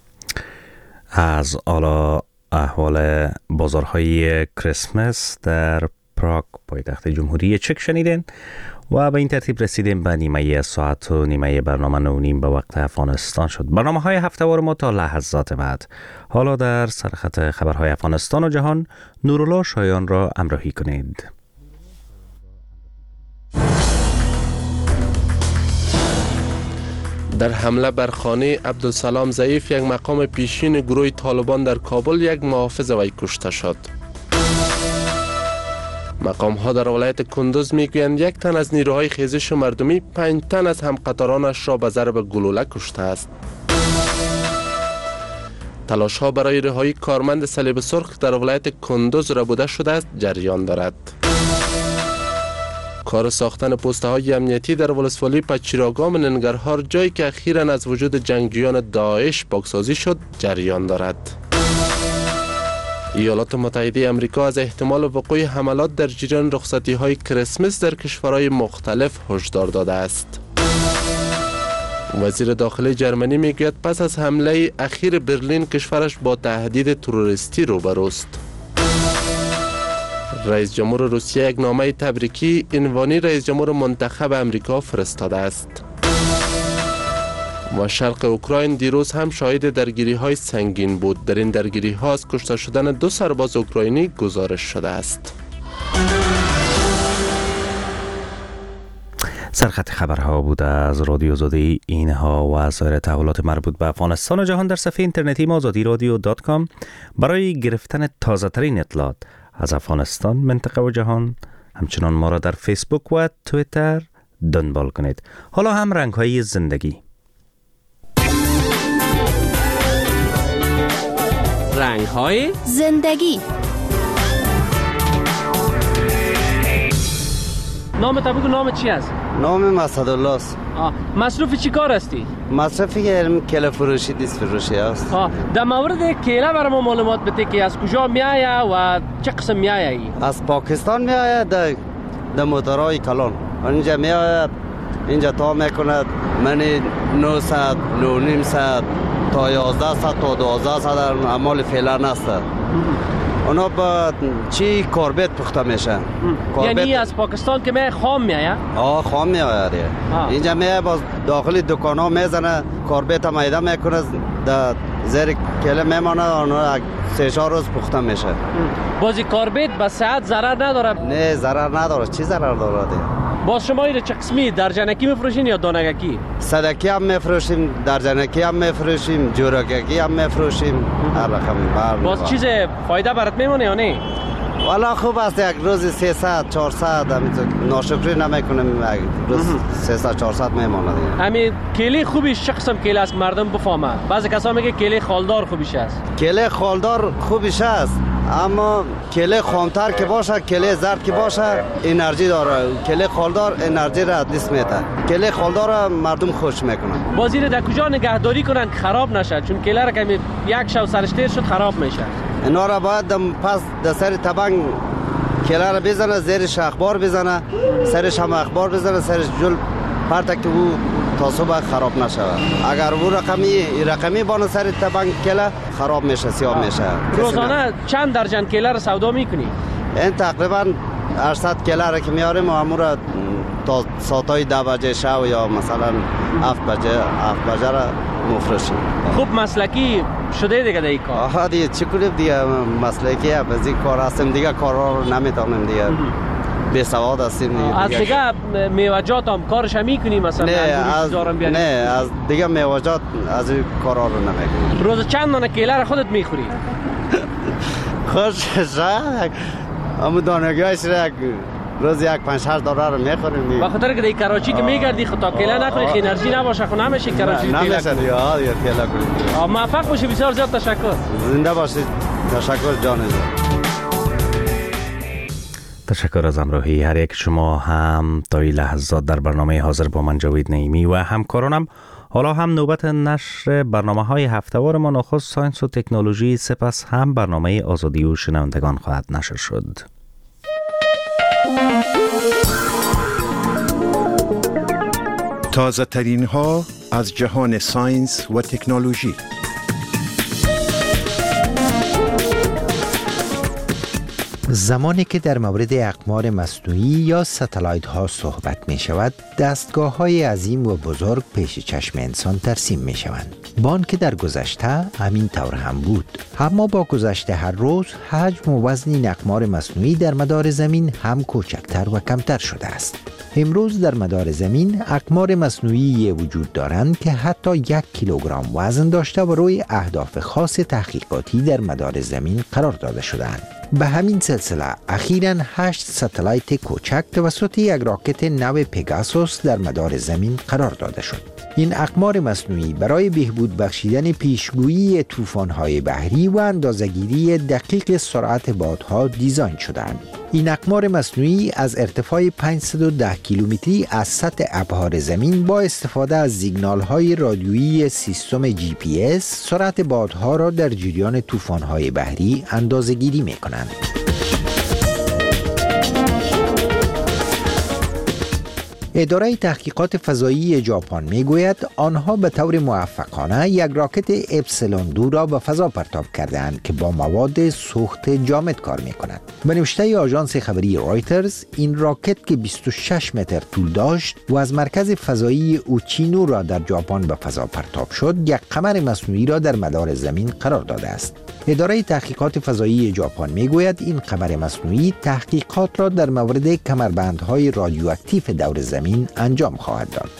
از احوال بازارهای کریسمس در پراگ پایتخت جمهوری چک شنیدین و به این ترتیب رسیدیم به نیمه ساعت و نیمه برنامه 9:30 به وقت افغانستان شد. برنامه‌های هفته‌وار ما تا لحظات بعد. حالا در سرخط خبرهای افغانستان و جهان نورالله شایان را همراهی کنید. در حمله بر خانه عبدالسلام ضعیف، یک مقام پیشین گروه طالبان در کابل، یک محافظ وی کشته شد. مقام ها در ولایت کندوز میگویند یک تن از نیروهای خیزش مردمی 5 تن از همقطارانش را به ضرب گلوله کشته است. تلاش ها برای رهایی کارمند صلیب سرخ در ولایت کندوز ربوده شده است جریان دارد. کار ساختن پوسته های امنیتی در ولسوالی پچیراگام ننگرهار، جایی که اخیراً از وجود جنگجویان داعش پاکسازی شد، جریان دارد. ایالات متحده آمریکا از احتمال وقوع حملات در جریان رخصتی های کریسمس در کشورهای مختلف هشدار داده است. وزیر داخلی جرمنی میگوید پس از حمله اخیر برلین کشورش با تهدید تروریستی روبروست. رئیس جمهور روسیه یک نامه تبریکی عنوانی رئیس جمهور منتخب آمریکا فرستاده است. و شرق اوکراین دیروز هم شاهد درگیری های سنگین بود. در این درگیری ها از کشته شدن 2 سرباز اوکراینی گزارش شده است. سرخط خبرها بود از رادیو آزادی. اینها و سایر تحولات مربوط به افغانستان و جهان در صفحه اینترنتی ما azadiradio.com. برای گرفتن تازه ترین اطلاعات از افغانستان، منطقه و جهان، همچنان ما را در فیسبوک و تویتر دنبال کنید. حالا هم رنگ های زندگی. رنگ های زندگی. نام تا بگو، نام چی است؟ نام مسعدالله است. مصروف چی کار هستی؟ مصرفی که کله فروشی دیست فروشی است. در مورد کله برای ما معلومات بده که از کجا می آید و چه قسم می آید؟ از پاکستان می آید، در موترهای کلان. اینجا می آید، اینجا تا میکند منی 900 900 تا 1100 تا 1200 در اعمال فعلا است. اونا با چی کاربت پخته میشه. یعنی از پاکستان که می خام میآید؟ خام میآید. اینجا می باز داخل دکان ها میزنه، کاربت میده میکنه، در زیر کله میمانه، اونا 3-4 روز پخته میشه. بازی کاربت به صحت ضرر نداره؟ نه ضرر نداره. چی ضرر داره؟ باز شما این چه قسمی درجنکی میفروشین یا دانگکی؟ صدکی هم میفروشیم، درجنکی هم میفروشیم، جورککی هم میفروشیم، هر رقم. باز چیز فایده برات میمونه یا نه؟ والا خوب است، یک روز 300 400 همینطور ناشکری نمیکنیم، یک روز 300 400 میمونه دیگه. همین کیله خوبیش چه قسم کیله است مردم بفهمه؟ بعضی کسا میگه کیله خالدار خوبیش است. کیله خالدار خوبیش است، اما کیله خامتر که باشه، کیله زرد که باشه انرژی داره. کیله خالدار انرژی را ادلیس میده. کیله خالدار مردم خوش میکنن. بازی را در کجا نگهداری کنن که خراب نشه؟ چون کیله را که یک شب سرش تیر شد خراب میشه. اینا را باید پس در سر تبنگ کیله را بزنه، زیرش اخبار بزنه، سرش هم اخبار بزنه، سرش جل پرتک که او تا صبح خراب نشه. اگر او رقمی بانه سر تبنگ کیله خراب میشه، سیاه میشه. روزانه چند درجن کیله را سودا میکنی؟ این تقریبا 800 کیله را که میاریم و امور تا ساعتای 10 بجه شب یا مثلا 7 بجه را مفروشیم. خوب مسلکی شده دیگه در این کار؟ دیگه چی کنیم دیگه، مسلکی از این کار هستیم دیگه، کارا رو نمیتونیم دیگه، بی سواد هستیم دیگه. از دیگه میوجات هم کارش هم میکنیم مثلا؟ نه از دیگه میوجات از این کارا رو نمیکنیم. روز چند دانه کیله را خودت میخوری؟ خوش شد اما دانگیش را روز 1-5-8 دلار رو میخوریم دیگه. به خاطر که در کراچی که میگردی خود کیله نخوری خیلی انرژی نباشه، خود نمیشه کراچی کیله. نمیشه دیگه کیله کنیم. موفق باشی، بسیار زیاد تشکر. زنده باشید. تشکر جان. تشکر از همراهی هر یک شما هم تا این لحظات در برنامه حاضر با من جاوید نعیمی و همکارانم. حالا هم نوبت نشر برنامه‌های هفته‌وار ما نخست ساینس و تکنولوژی، سپس هم برنامه آزادی و شنوندگان خواهد نشر شد. تازه ترین ها از جهان ساینس و تکنولوژی. زمانی که در مورد اقمار مصنوعی یا ستلایت ها صحبت می شود، دستگاه های عظیم و بزرگ پیش چشم انسان ترسیم می شوند. بانک در گذشته همین طور هم بود. اما با گذشت هر روز حجم و وزن این اقمار مصنوعی در مدار زمین هم کوچکتر و کمتر شده است. امروز در مدار زمین اقمار مصنوعی وجود دارند که حتی 1 کیلوگرم وزن داشته و روی اهداف خاص تحقیقاتی در مدار زمین قرار داده شده‌اند. به همین سلسله اخیراً 8 ستلایت کوچک توسط یک راکت نو پگاسوس در مدار زمین قرار داده شد. این اقمار مصنوعی برای بهبود بخشیدن پیشگویی طوفان‌های بحری و اندازه‌گیری دقیق سرعت بادها دیزاین شده‌اند. این اقمار مصنوعی از ارتفاع 510 کیلومتری از سطح ابحار زمین با استفاده از سیگنال‌های رادیویی سیستم GPS سرعت بادها را در جریان طوفان‌های بحری اندازه‌گیری می‌کنند. اداره تحقیقات فضایی ژاپن میگوید آنها به طور موفقانه یک راکت اپسیلون 2 را به فضا پرتاب کردند که با مواد سوخت جامد کار میکند. به نوشته آژانس خبری رایترز، این راکت که 26 متر طول داشت و از مرکز فضایی اوچینو را در ژاپن به فضا پرتاب شد، یک قمر مصنوعی را در مدار زمین قرار داده است. اداره تحقیقات فضایی ژاپن میگوید این قمر مصنوعی تحقیقات را در مورد کمربندهای رادیواکتیو دور زمین انجام خواهد داد.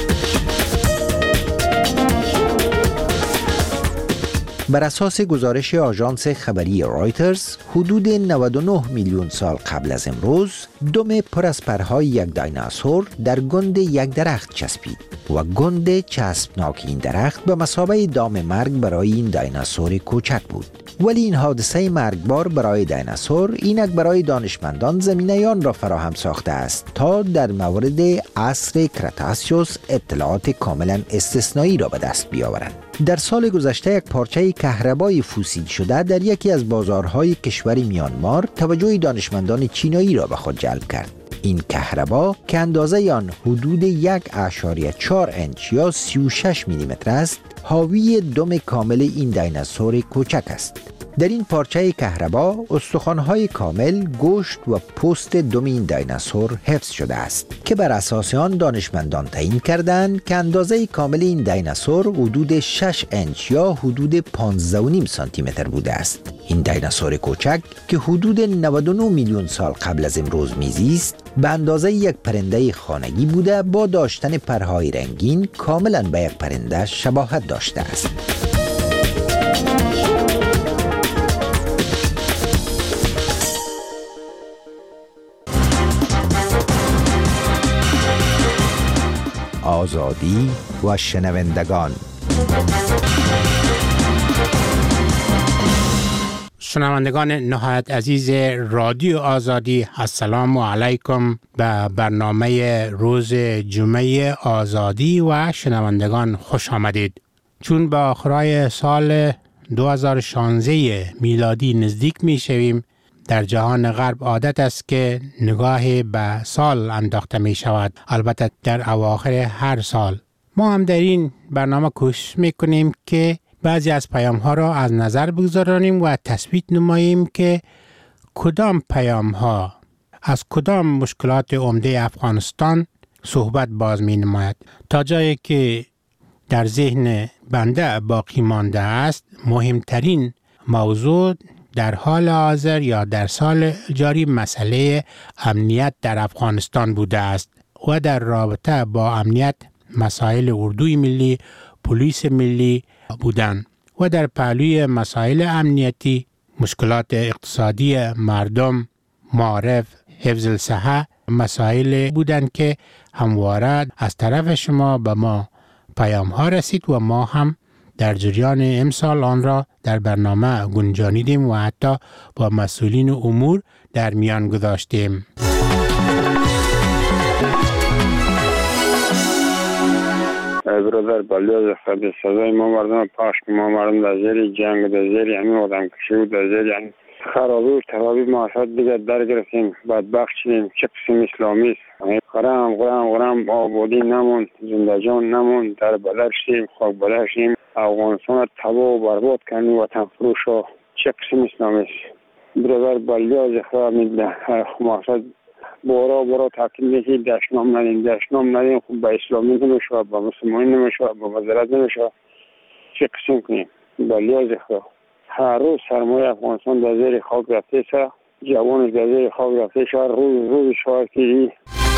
بر اساس گزارش آژانس خبری رایترز، حدود 99 میلیون سال قبل از امروز، دم پر از پرهای یک دایناسور در گند یک درخت چسبید و گند چسبناک این درخت به مثابه دام مرگ برای این دایناسور کوچک بود. ولی این حادثه مرگبار برای دایناسور اینک برای دانشمندان زمینه آن را فراهم ساخته است تا در مورد عصر کرتاسیوس اطلاعات کاملا استثنایی را به دست بیاورند. در سال گذشته یک پارچه کهربای فوسیل شده در یکی از بازارهای کشور میانمار توجه دانشمندان چینایی را به خود جلب کرد. این کهربا که اندازه آن حدود 1.4 انچ یا 36 میلیمتر است، حاوی دم کامل این دایناسور کوچک است. در این پارچه کهربا استخوان‌های کامل، گوشت و پوست دم این دایناسور حفظ شده است که بر اساس آن دانشمندان تعیین کردند که اندازه کامل این دایناسور حدود 6 انچ یا حدود 15.5 سانتی متر بوده است. این دایناسور کوچک که حدود 99 میلیون سال قبل از امروز میزیست، به اندازه یک پرنده خانگی بوده، با داشتن پرهای رنگین کاملا به یک پرنده شباهت داشته است. آزادی و شنوندگان. شنوندگان نهایت عزیز رادیو آزادی، السلام علیکم به برنامه روز جمعه آزادی و شنوندگان خوش آمدید. چون به آخرای سال 2016 میلادی نزدیک می شویم، در جهان غرب عادت است که نگاه به سال انداخته می شود، البته در اواخر هر سال. ما هم در این برنامه کوشش می کنیم که بعضی از پیام ها را از نظر بگذارانیم و تثبیت نماییم که کدام پیام ها از کدام مشکلات عمده افغانستان صحبت باز می نماید. تا جایی که در ذهن بنده باقی مانده است، مهمترین موضوع در حال حاضر یا در سال جاری مسئله امنیت در افغانستان بوده است و در رابطه با امنیت مسائل اردوی ملی، پلیس ملی بودند و در پهلوی مسائل امنیتی مشکلات اقتصادی مردم، معارف، حفظ الصحه مسائل بودند که همواره از طرف شما به ما پیام ها رسید و ما هم در جریان امسال آن را در برنامه گنجانیدیم و حتی با مسئولین امور در میان گذاشتیم. برادر بلیاز خود سزای ما مردم پاش که ما مردم در زیر جنگ در زیر همین آدم کشی و در زیر یعنی خرابی و ترابی معاشرت دیگر در گرفتیم بدبخت شدیم. چه قسم اسلامی است؟ غرام آبادی نمون، زنده جان نمون، در بدر شدیم، خاک بدر شدیم. افغانستان تباه و برباد کنیم وطن فروش ها. چه قسم اسلامی است؟ برادر بلیاز خود معاشرت بارا تاکید میکنید دشنام ندیم خب به اسلامی نمیشه، به مسلمانی نمیشه، به وزارت نمیشه. چه قسم کنیم؟ بلیاز خود هر روز سرمایه افغانستان در زیر خاک رفته سه، جوان در زیر خاک رفته سه، روز شاکی.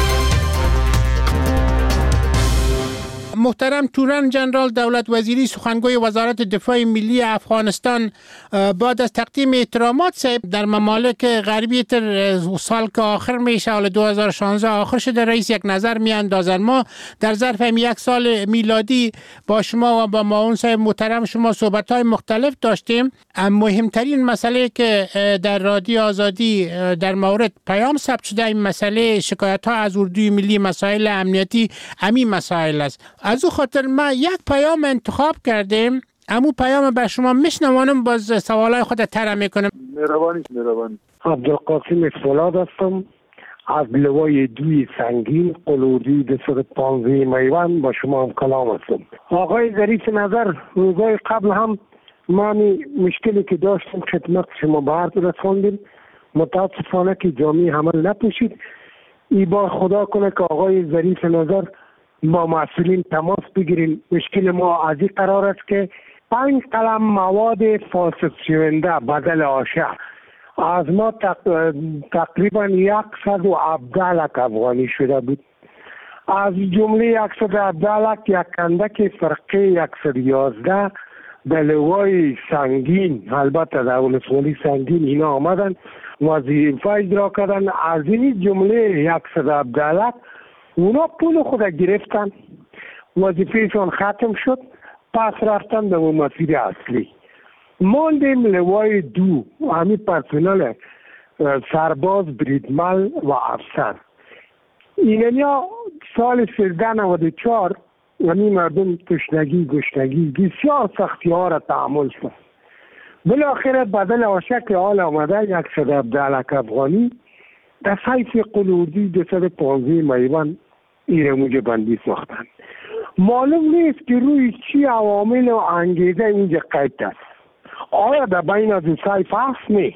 محترم تورن جنرال دولت وزیری سخنگوی وزارت دفاع ملی افغانستان بعد از تقدیم احترامات در ممالک غربی تر سال که آخر میشه، سال 2016 آخر شده، رئیس یک نظر میاندازن. ما در ظرف یک سال میلادی با شما و با معاون صاحب محترم شما صحبت‌های مختلف داشتیم. مهمترین مسئله که در رادیو آزادی در مورد پیام ثبت شده این مسئله شکایت‌ها از اردوی ملی، مسائل امنیتی، همین مسائل است. از او خاطر ما یک پیام انتخاب کردیم، امو پیام بر شما میشنوانم، باز سوالای خود طرح میکنم. مهربانی. عبدالقاسم فولاد هستم از لوای دوی سنگین قلودی 215 میوان، با شما هم کلام هستم. آقای ظریف نظر، روزای قبل هم ما مشکلی که داشتیم خدمت شما به عرض رساندیم. متاسفانه که جامعه حمل نپوشید. ای بار خدا کنه که آقای ظریف نظر ما مسئولین تماس بگیریم. مشکل ما از این قرار است که 5 قلم مواد فاسد شونده بدل آشه از ما تقریبا 117 لک افغانی شده بود. از جمله 117 لک یک کندک فرقه 111 به لوای سنگین، البته در ولسوالی سنگین اینا آمدن وظیفه اجرا کردن. از این جمله 117 لک اونا پول خود گرفتن، وظیفهشون ختم شد، پس رفتن به مسیر اصلی. ماندیم لوای دو، همین پرسنل سرباز، بریدمل و افسر. اینیا سال 1394 همین مردم تشنگی گشنگی بسیار سختی ها را تحمل شد. بالاخره بدل آشک حال آمده 117 لک افغانی در حیث قلودی 215 میوان ایرموج بندی ساختند. معلوم نیست که روی چی عوامل و انگیزه اینجا قید است. آیا در بین از این سایف هست؟ نه.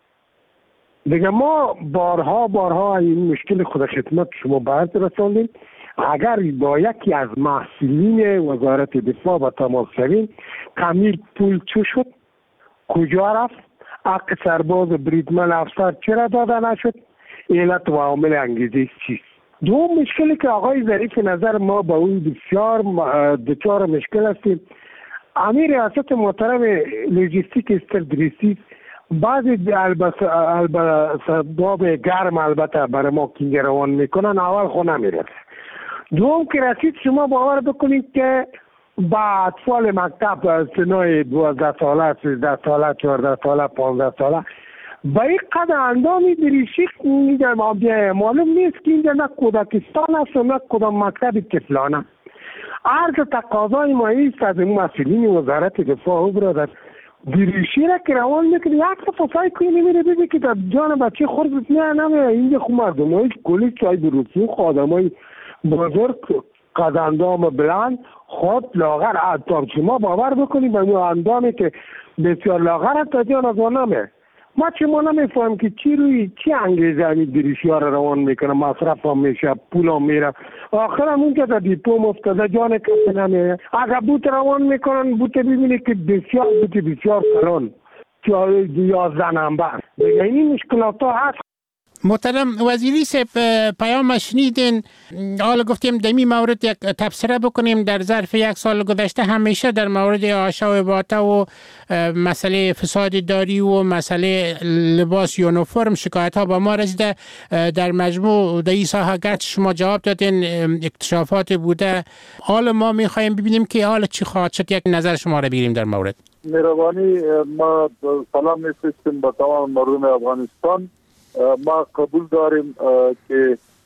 دیگه ما بارها این مشکل خود خدمت شما باید رساندیم. اگر با یکی از مسئولین وزارت دفاع و تماس شویم کمیل پول چو شد، کجا رفت، حق سرباز بریدمن افسر چرا داده نشد، علت و عامل انگیزه چیست؟ دوم مشکلی که آقای ظریف نظر ما با اون بسیار دچار مشکل هستیم. امیر ریاست محترم لوجستیک استردریسی بعضی باب گرم البته برای ما که روان میکنن اول خود نمیرسه. دوم که رسید شما باور بکنید که با اطفال مکتب سنای 12 ساله 13 ساله 14 ساله 15 ساله با این قدر اندامی دریشی معلوم نیست که اینجا نه کودکستان است و نه کدام مکتب طفلانه. عرض تقاضای ما ایست از این مسئولین وزارت دفاع و برادر دریشی را که روان میکنه یک صفحه کنی نمیره ببینی که در جان بچه خورد نه اینجا خود مردم های کلی چای بروسی خادم های بزرگ قد اندام بلند خود لاغر اتام شما باور بکنید به اون اندامی که بسیار لاغر تا جان از آنامه. ما چه ما نمیفهم که چی روی چی انگیزه همین دریشی ها رو روان میکنه، مصرف هم میشه، پول هم میره، آخر هم اون که در دیپلم افتاده جان کسی نمیره. اگر بوت روان میکنن بوت ببینید که بسیار کلان 11 نمبر دیگه این مشکلات ها هست. محترم وزیری صاحب پیام شنیدین، حالا گفتیم دمی مورد یک تبصره بکنیم. در ظرف یک سال گذشته همیشه در مورد آشا و باتا و مسئله فساد داری و مسئله لباس یونیفرم شکایت ها با ما رسیده. در مجموع در این ساحه گرچه شما جواب دادین اکتشافات بوده، حالا ما میخوایم ببینیم که حالا چی خواهد شد، یک نظر شما را بگیریم در مورد. مهربانی. ما سلام میفرستیم به تمام مردم افغانستان. ما قبول داریم که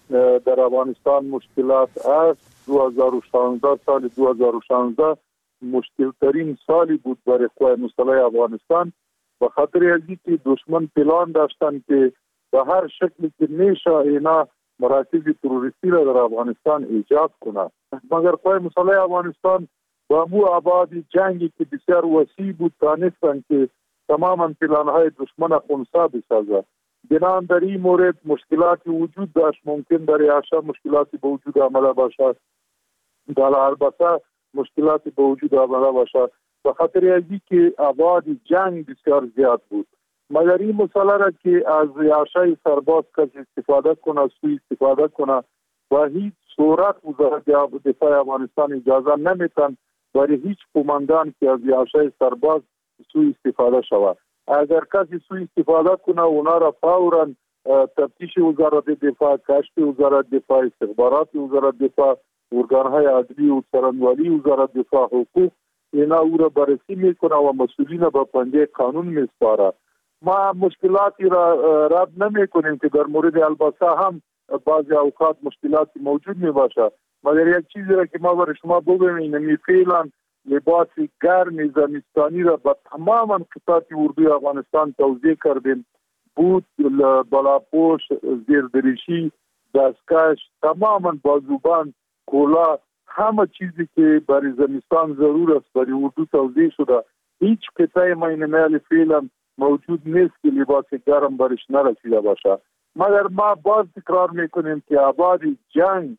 در افغانستان مشکلات است. 2016 سال 2016 مشکل ترین سالی بود برای قوای مسلح افغانستان، به خاطر از اینکه دشمن پلان داشتن که به هر شکلی که میشه اینا مراکز تروریستی را در افغانستان ایجاد کنند. مگر قوای مسلح افغانستان با مو آبادی جنگی که بسیار وسیع بود تانستن که تماما پلانهای دشمن خونسا بسازد. بنابراین در این مورد مشکلاتی وجود داشت، ممکن در یاشا مشکلاتی به وجود آمده باشد، در البته مشکلاتی به وجود آمده باشد به خاطر از اینکه آباد جنگ بسیار زیاد بود. مگر این مسئله را که از یاشای سرباز کسی استفاده کنه، سوء استفاده کنه و هیچ صورت وزارت دفاع افغانستان اجازه نمیتن برای هیچ قماندان که از یاشای سرباز سوء استفاده شود. اگر کسی سوء استفاده کنه اونا را فوراً تفتیش وزارت دفاع، کشف وزارت دفاع، استخبارات وزارت دفاع، ارگانهای عدلی و څارنوالي وزارت دفاع حقوق اینا او را بررسی میکنه و مسئولین به پنجه قانون میسپاره. ما مشکلاتی را رد نمی کنیم که در مورد البسه هم بعضی اوقات مشکلاتی موجود می باشه، مگر یک چیزی را که ما برای شما بگویم فعلا لباس گرم زمستانی را به تماما قطعات اردوی افغانستان توزیع کردیم. بود، بالاپوش، زیردریشی، دستکش، تماما بازوبند، کولا، همه چیزی که برای زمستان ضرور است برای اردو توزیع شده. هیچ قطعه مینمال فعلا موجود نیست که لباس گرم برش نرسیده باشه. مگر ما باز تکرار میکنیم که آباد جنگ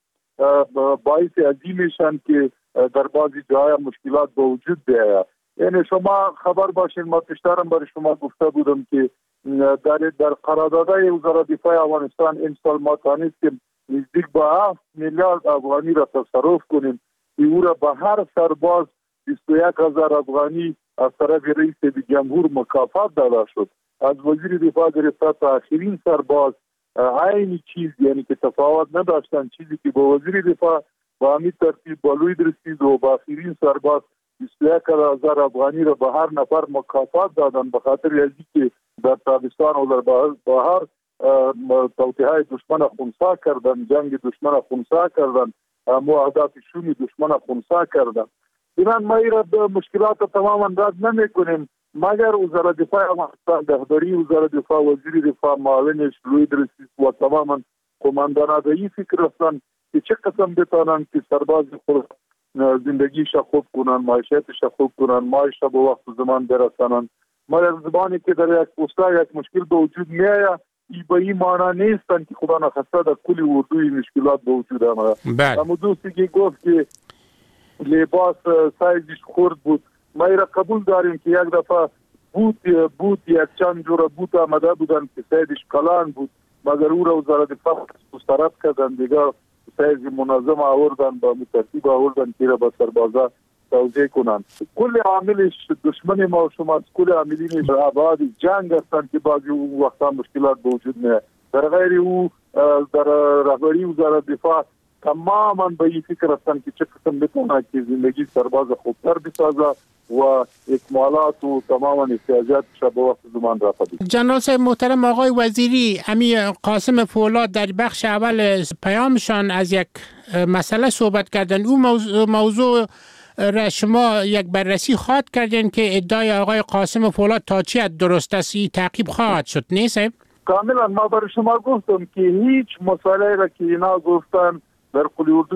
باعث عظیمشان که در بعضی جاهای مشکلات به وجود بیاید. یعنی شما خبر باشین، ما پیشترم برای شما گفته بودم که در قراردادهای وزارت دفاع افغانستان امسال ما توانستیم نزدیک به 7 میلیارد افغانی را تصرف کنیم که او را به هر سرباز 21,000 افغانی از طرف رئیس جمهور مکافات داده شد. از وزیر دفاع گرفته تا آخرین سرباز عین چیز، یعنی که تفاوت نداشتن، چیزی که با وزیر دفاع با همین ترتیب بالوی رسید و با آخرین سرباز 21,000 افغانی را به هر نفر مکافات دادن به خاطر ازی که در تابستان و در بهار توطئه دشمن خونسا کردن، جنگ دشمن خونسا کردن، اهداف شومی دشمن خونسا کردن. بنابراین ما ایرا به مشکلات تماما رد نمی کنیم، مگر وزارت دفاع افغانستان، رهبری وزارت دفاع، وزیر دفاع، معاونش، لوید رئیس و تماما قماندانان به این فکر هستند که چه قسم بتانند که سرباز خود زندگیش خوب کنن، معیشتش خوب کنن، معیش به وقت زمان برسانند. مگر زبانی که در یک پوستا یک مشکل به وجود میآید به این معنی نیستن که خدا نخواسته در کل اردوی مشکلات به وجود آمده. اما دوستی که گفت که لباس سایزش خورد بود، ما را قبول داریم که یک دفعه بود یک چند جور بود آمده بودن که سایزش کلان بود، مگر او را وزارت دفاع مسترد کردن، دیگر سایز منظم آوردن، با ترتیب آوردن که را به سربازا توزیع کنند. کل عاملش دشمن ما و شما، کل عاملینش آباد جنگ هستند که بعضی وقتا مشکلات به وجود میاد. در غیر او در رهبری وزارت دفاع تماما به این فکر هستند که چه قسم بتونه که زندگی سرباز خوبتر بسازه و اکمالات و تماما احتیاجاتش به وقت زمان رفته. جناب صاحب محترم آقای وزیری، امی قاسم فولاد در بخش اول پیامشان از یک مسئله صحبت کردن. او موضوع را شما یک بررسی خواهد کردین که ادعای آقای قاسم فولاد تا چی درست است تعقیب خواهد شد، نیست؟ کاملا ما برای شما گفتم که هیچ مسئله را که اینا گفتن در قلی اردو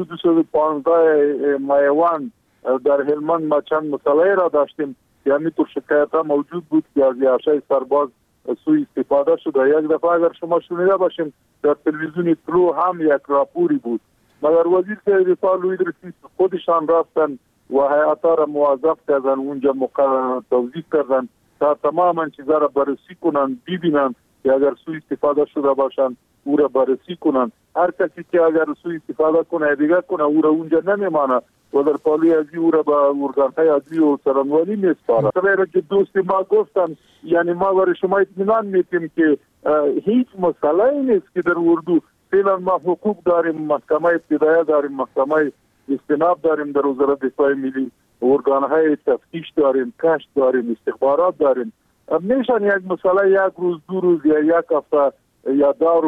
215 مایوان در هلمند ما چند مسئله را داشتیم که همینطور شکایت ها موجود بود که از یاشای سرباز سوء استفاده شده. یک دفعه اگر شما شنیده باشین در تلویزیون تلو هم یک راپوری بود، مگر وزیر دفاع لوید رئیس خودشان رفتن و هیئات را موظف کردن اونجا توضیح کردن تا تماما چیزا را بررسی کنن، ببینن که اگر سوء استفاده شده باشن او را بررسی کنن. هر کسی که اگر سوء استفاده کنه دیگر کنه او را اونجا نمیمانه و در پالوی ازی او را به ارگانهای عدلی و څارنوالي میسپاره. طبعا که دوست ما گفتن، یعنی ما برای شما اطمینان میدیم که هیچ مسئله نیست که در اردو فعلا ما حقوق داریم، محکمه ابتدایه داریم، محکمه استناب داریم، در وزارت دفاع ملی ارگانهای تفتیش داریم، کشف داریم، استخبارات داریم. میشن یک مسئله یک روز، دو روز یا یک هفته یا 2 روز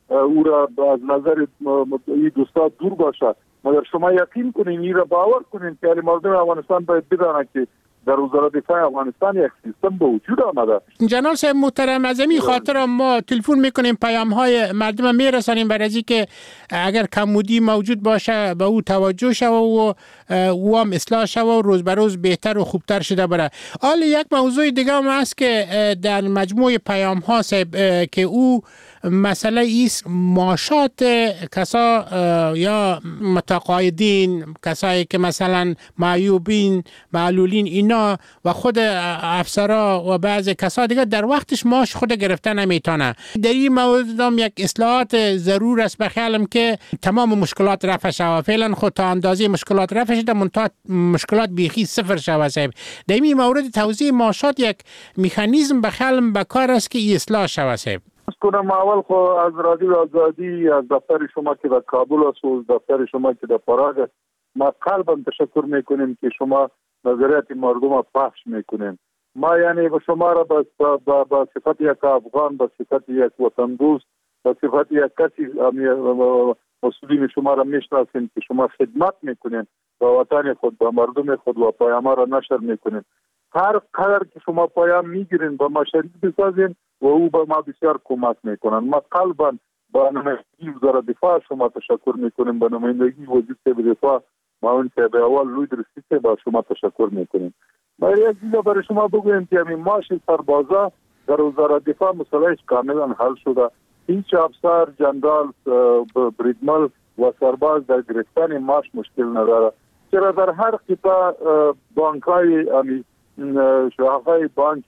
او را از نظر این دوستا دور باشه، مگر شما یقین کنین، این را باور کنین که مردم افغانستان باید بدانند که در وزارت دفاع افغانستان یک سیستم به وجود آمده. جناب صاحب محترم، از این خاطر ما تلفن میکنیم، پیام های مردم میرسانیم برای از که اگر کمبودی موجود باشه به او توجه شود و او هم اصلاح شود و روز به روز بهتر و خوبتر شده بره. حالا یک موضوع دیگه هم هست که در مجموع پیام ها صاحب که او مسئله ایست معاشات کسا یا متقاعدین، کسایی که مثلا معیوبین، معلولین، اینا و خود افسرا و بعض کسا دیگه در وقتش معاش خود گرفته نمیتونه. در این مورد هم یک اصلاحات ضرور است به خیالم که تمام مشکلات رفع شود. فعلا خود تا اندازه مشکلات رفع شده، منتها مشکلات بیخی صفر شود صاحب. در این مورد توزیع معاشات یک مکانیزم به خیالم به کار است که اصلاح شود صاحب. کنم اول خو از رادیو آزادی، از دفتر شما که در کابل است و دفتر شما که در پراگ است، ما قلبا تشکر میکنیم که شما نظریات مردم را پخش میکنیم. ما یعنی به شما را با صفت یک افغان، با صفت یک وطن دوست، با صفت یک کسی مسئولین شما را میشناسیم که شما خدمت میکنیم با وطن خود، با مردم خود و پیام را نشر میکنیم. هر قدر که شما پیام میگیرین با ما شریک بسازین و او به ما بسیار کمک میکنن. ما قلبا با نمایندگی وزارت دفاع شما تشکر میکنیم، با نمایندگی وزیر دفاع معاون صاحب اول لوید رسیده با شما تشکر میکنیم. برای یک چیز برای شما بگویم که همین معاش سربازا در وزارت دفاع مسئلهش کاملا حل شده. هیچ افسر، جنرال، بریدمل و سرباز در گرفتن معاش مشکل نداره، چرا در هر قطعه بانک‌های شاخه‌های بانک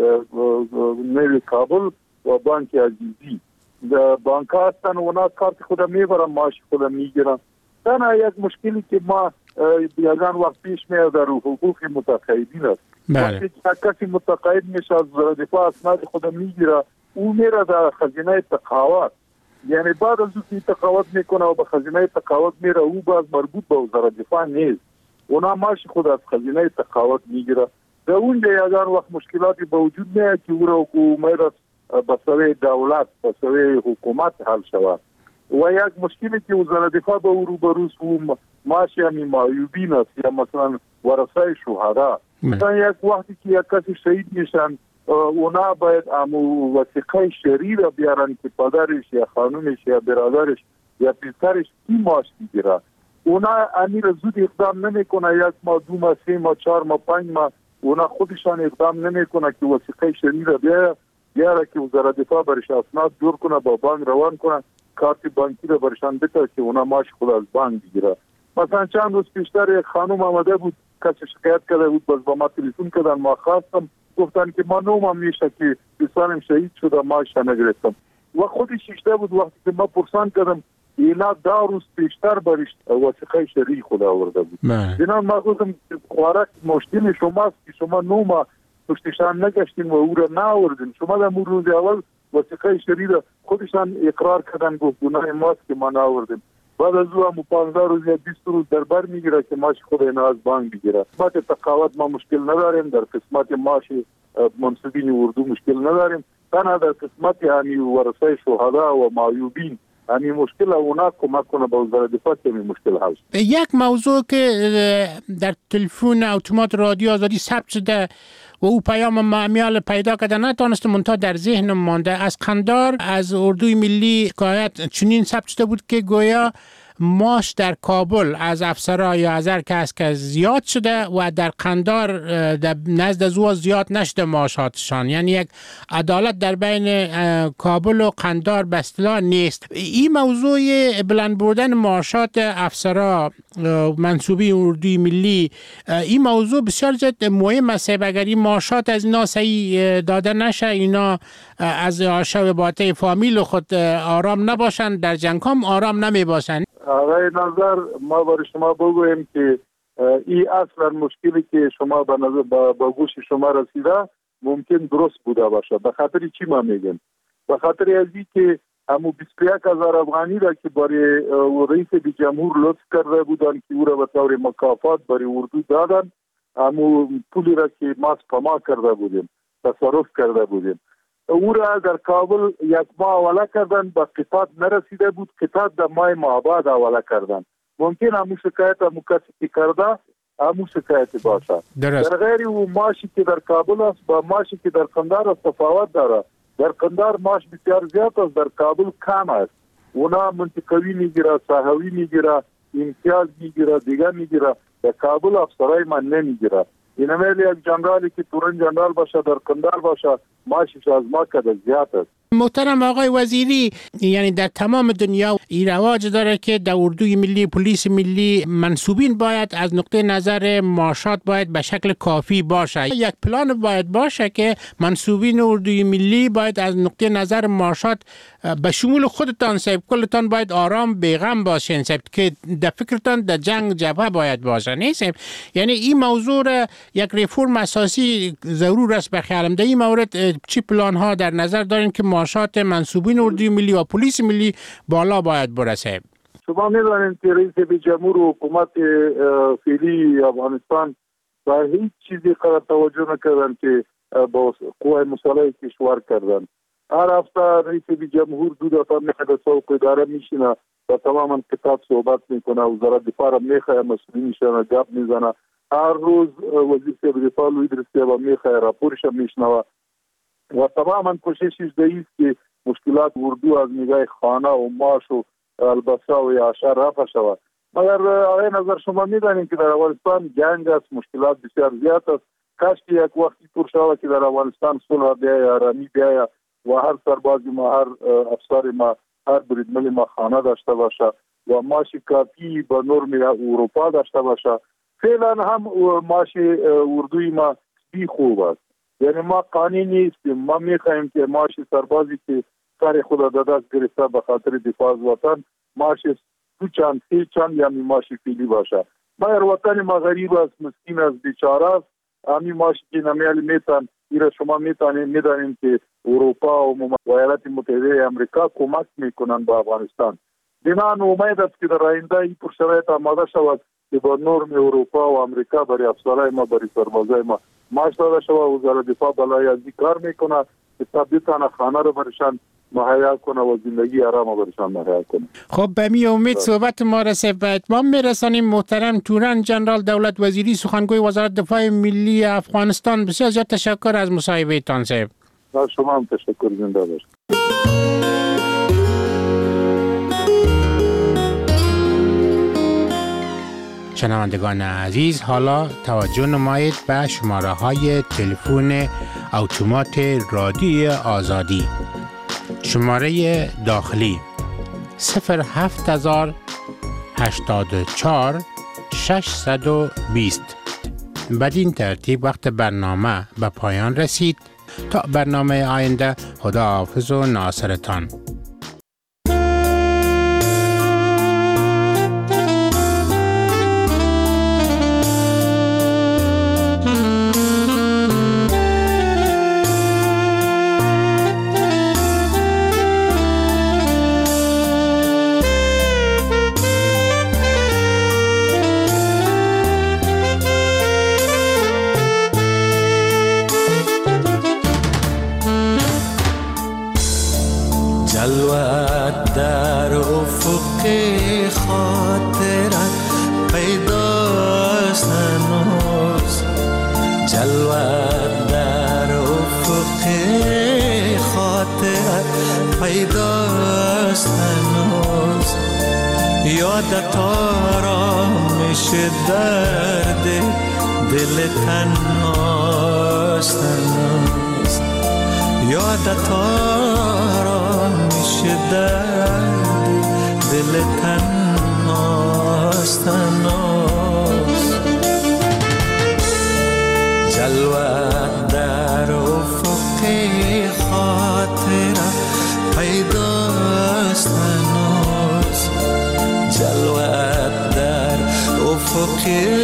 نوی کابل و بانک عزیزی بانک هستن و اونا کارت خود میبرن، معاش خود میگیرن. تنها یک مشکلی که ما یکان وقت پیش میاد در حقوق متقاعدین است. وقتی کسی متقاعد میشه از وزارت دفاع اسناد خود میگیره، او میره در خزینه تقاعد، یعنی بعد از اینکه تقاعد میکنه و به خزینه تقاعد میره، او باز مربوط به وزارت دفاع نیست، اونا معاش خود از خزینه تقاعد میگیره. در اونجا یکان وقت مشکلاتی به وجود میاد که او را حکومت به سوی دولت، به سوی حکومت حل شود. و یک مشکلی که وزارت دفاع به او روبروست و معاش معیوبین است یا مثلا ورثه شهدا. مثلا یک وقتی که یک کسی شهید میشن، اونا باید وثیقه شرعی را بیارن که پدرش یا خانومش یا برادرش یا پسرش کی معاش میگیره. اونا امیر زود اقدام نمیکنه، یک ماه، 2 ماه، 3 ماه، 4 ماه، 5 ماه اونا خودشان اقدام نمیکنه که وثیقه شرعی را بیاره که وزارت دفاع برش اسناد جور کنه، با بانک روان کنه، کارت بانکی را برشان بده که اونا معاش خود از بانک بگیره. مثلا چند روز پیشتر یک خانم آمده بود، کسی شکایت کرده بود، باز با ما تلفن کردن، ما خواستم، گفتن که ما نومم میشه که دوستانم شهید شده، معاش نگرفتم. و خودش اشته بود. وقتی که ما پرسان کردم، اینا 10 روز پیشتر برش وثیقه شرعی خود آورده بود. اینا ما گفتم خوارک مشکل شماست که شما نوما پشتشان نگشتین و او را ناوردین. شما در روز اول وثیقه شرعی را خودشان اقرار کردن، گفت گناه ماست که ما ناوردیم. بعد از او هم 15 روز یا 20 روز در بر میگیره که معاش خود اینا از بانک بگیره. قسمت تقاعد ما مشکل نداریم، در قسمت معاش منصبین اردو مشکل نداریم، تنها در قسمت ورثه شهدا و معیوبین همین مشکل اونا کمک کنه با وزارت دفاع که این مشکل حل شد. یک موضوع که در تلفن اتومات رادیو آزادی ثبت شده و او پیام معمیال پیدا کرده نتونست، منتها در ذهن مانده، از قندار از اردوی ملی حکایت چنین ثبت شده بود که گویا معاش در کابل از افسرها یا از هر کس که زیاد شده و در قندار در نزد زو زیاد نشده معاشاتشان، یعنی یک عدالت در بین کابل و قندار به اصطلاح نیست. این موضوع بلند بردن معاشات افسرها منصوبی اردوی ملی، این موضوع بسیار جد مهم است. اگر این معاشات از اینا صحیح داده نشه، اینا از عاشق باطه فامیل خود آرام نباشن، در جنگ هم آرام نمی باشن. آقای نظر، ما برای شما بگویم که این اصلا مشکلی که شما به نظر با گوش شما رسیده ممکن درست بوده باشه. به خاطر چی ما میگیم؟ به خاطر ازی که همو 21,000 افغانی را که برای رئیس جمهور لطف کرده بودن که او را به طور مکافات برای اردو دادن، همو پولی را که ما سپما کرده بودیم، تصرف کرده بودیم. او را در کابل یک ماه حواله کردن، به قطعات نرسیده بود، قطعات در ماه مابعد حواله کردن. ممکن همون شکایت همون کسی که کرده همون شکایت باشه. در غیر او معاشی که در کابل است با معاشی که در قندهار است تفاوت داره. در قندهار معاش بسیار زیاد است، در کابل کم است. اونا منطقوی میگیره، ساحوی میگیره، امتیاز میگیره، دیگه میگیره. در کابل افسرای من نمیگیره. این امیل یک جنرالی که تورن جنرال باشه در قندهار باشه معاشش از ما کده زیاد است. محترم آقای وزیری، یعنی در تمام دنیا این رواج داره که در اردوی ملی، پلیس ملی منصوبین باید از نقطه نظر معاشات باید به شکل کافی باشه. یک پلان باید باشه که منصوبین اردوی ملی باید از نقطه نظر معاشات به شمول خودتان صاحب کلتان باید آرام بیغم باشین صاحب که در فکرتان در جنگ جبهه باید باشه نیست. یعنی این موضوع یک ریفورم اساسی ضرور است به خیالم. در این مورد چی پلان ها در نظر دارین که معاشات منصوبین اردوی ملی و پلیس ملی بالا باید برسه؟ شما می‌دانید که رئیس جمهور و حکومت فعلی افغانستان با هیچ چیزی قرار توجه نکردن که با قوای مسلح کشور کردن. هر هفته رئیس جمهور 2 دفعه میاد سوق اداره میشینه و تماما کتاب صحبت میکنه، وزارت دفاع را میخواه، مسئولینشان گپ میزنه. هر روز وزیر دفاع لوی درستی و میخواه راپورش میشنوه و تماما کوششش است که مشکلات اردو از نگاه خانه و معاش و البسه و اعشار رفع شود. مگر آقای نظر شما میدانید که در افغانستان جنگ است، مشکلات بسیار زیاد است. کاش که یک وقتی طور شود که در افغانستان صلح بیاید، آرامی بیاید و هر سرباز ما، هر افسر ما، هر بریدمن ما خانه داشته باشه و معاش کافی به نرم اروپا داشته باشه. فعلا هم معاش اردوی ما بی خوب است. یعنی ما قانونی نیستیم. ما میخواهیم که معاش سربازی که کار خود در دست گرفته به خاطر دفاع از وطن معاش 2 چند 3 چند یا معاش فعلی باشه. مگر وطن ما غریب است، مسکین است، بیچاره است. همین معاشی که نمیالی میتن ایره شما میدانیم که اروپا و ایالات متحده امریکا کمک میکنن به افغانستان. بنابراین امید است که در آینده این پر شرایط آماده شود که با نرم اروپا و امریکا برای افسرهای ما، برای سربازای ما معاش داده شود. وزارت دفاع بالای از این کار میکنه که بتونه خانه رو برشان مهیا کنه و زندگی آرام برشان مهیا کنه. خب به می امید صحبت ما رسید به اتمام میرسانیم. محترم تورن جنرال دولت وزیری، سخنگوی وزارت دفاع ملی افغانستان، بسیار زیاد تشکر از مصاحبه تان صاحب. شما هم تشکر. زنده باشید. شنوندگان عزیز، حالا توجه نمایید به شماره های تلفن اتومات رادیو آزادی. شماره داخلی 07084 620. بدین ترتیب وقت برنامه به پایان رسید. تا برنامه آینده، خداحافظ و ناصرتان. جلوت در افق خاطرت پیداست هنوز، جلوت در افق خاطرت پیداست هنوز. یادت آرامش درد دل تنهاست هنوز، یادت آرامش درد دل تنهاست هنوز. جلوت در افق خاطرت پیداست هنوز، جلوت در افق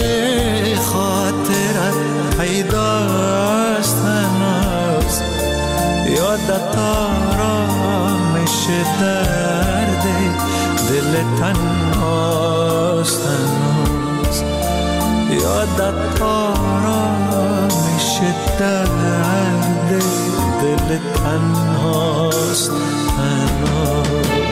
خاطرت پیداست هنوز. یادت آرامش درد دل تنهاست هنوز، یادت آرامش درد دل تنهاست تنها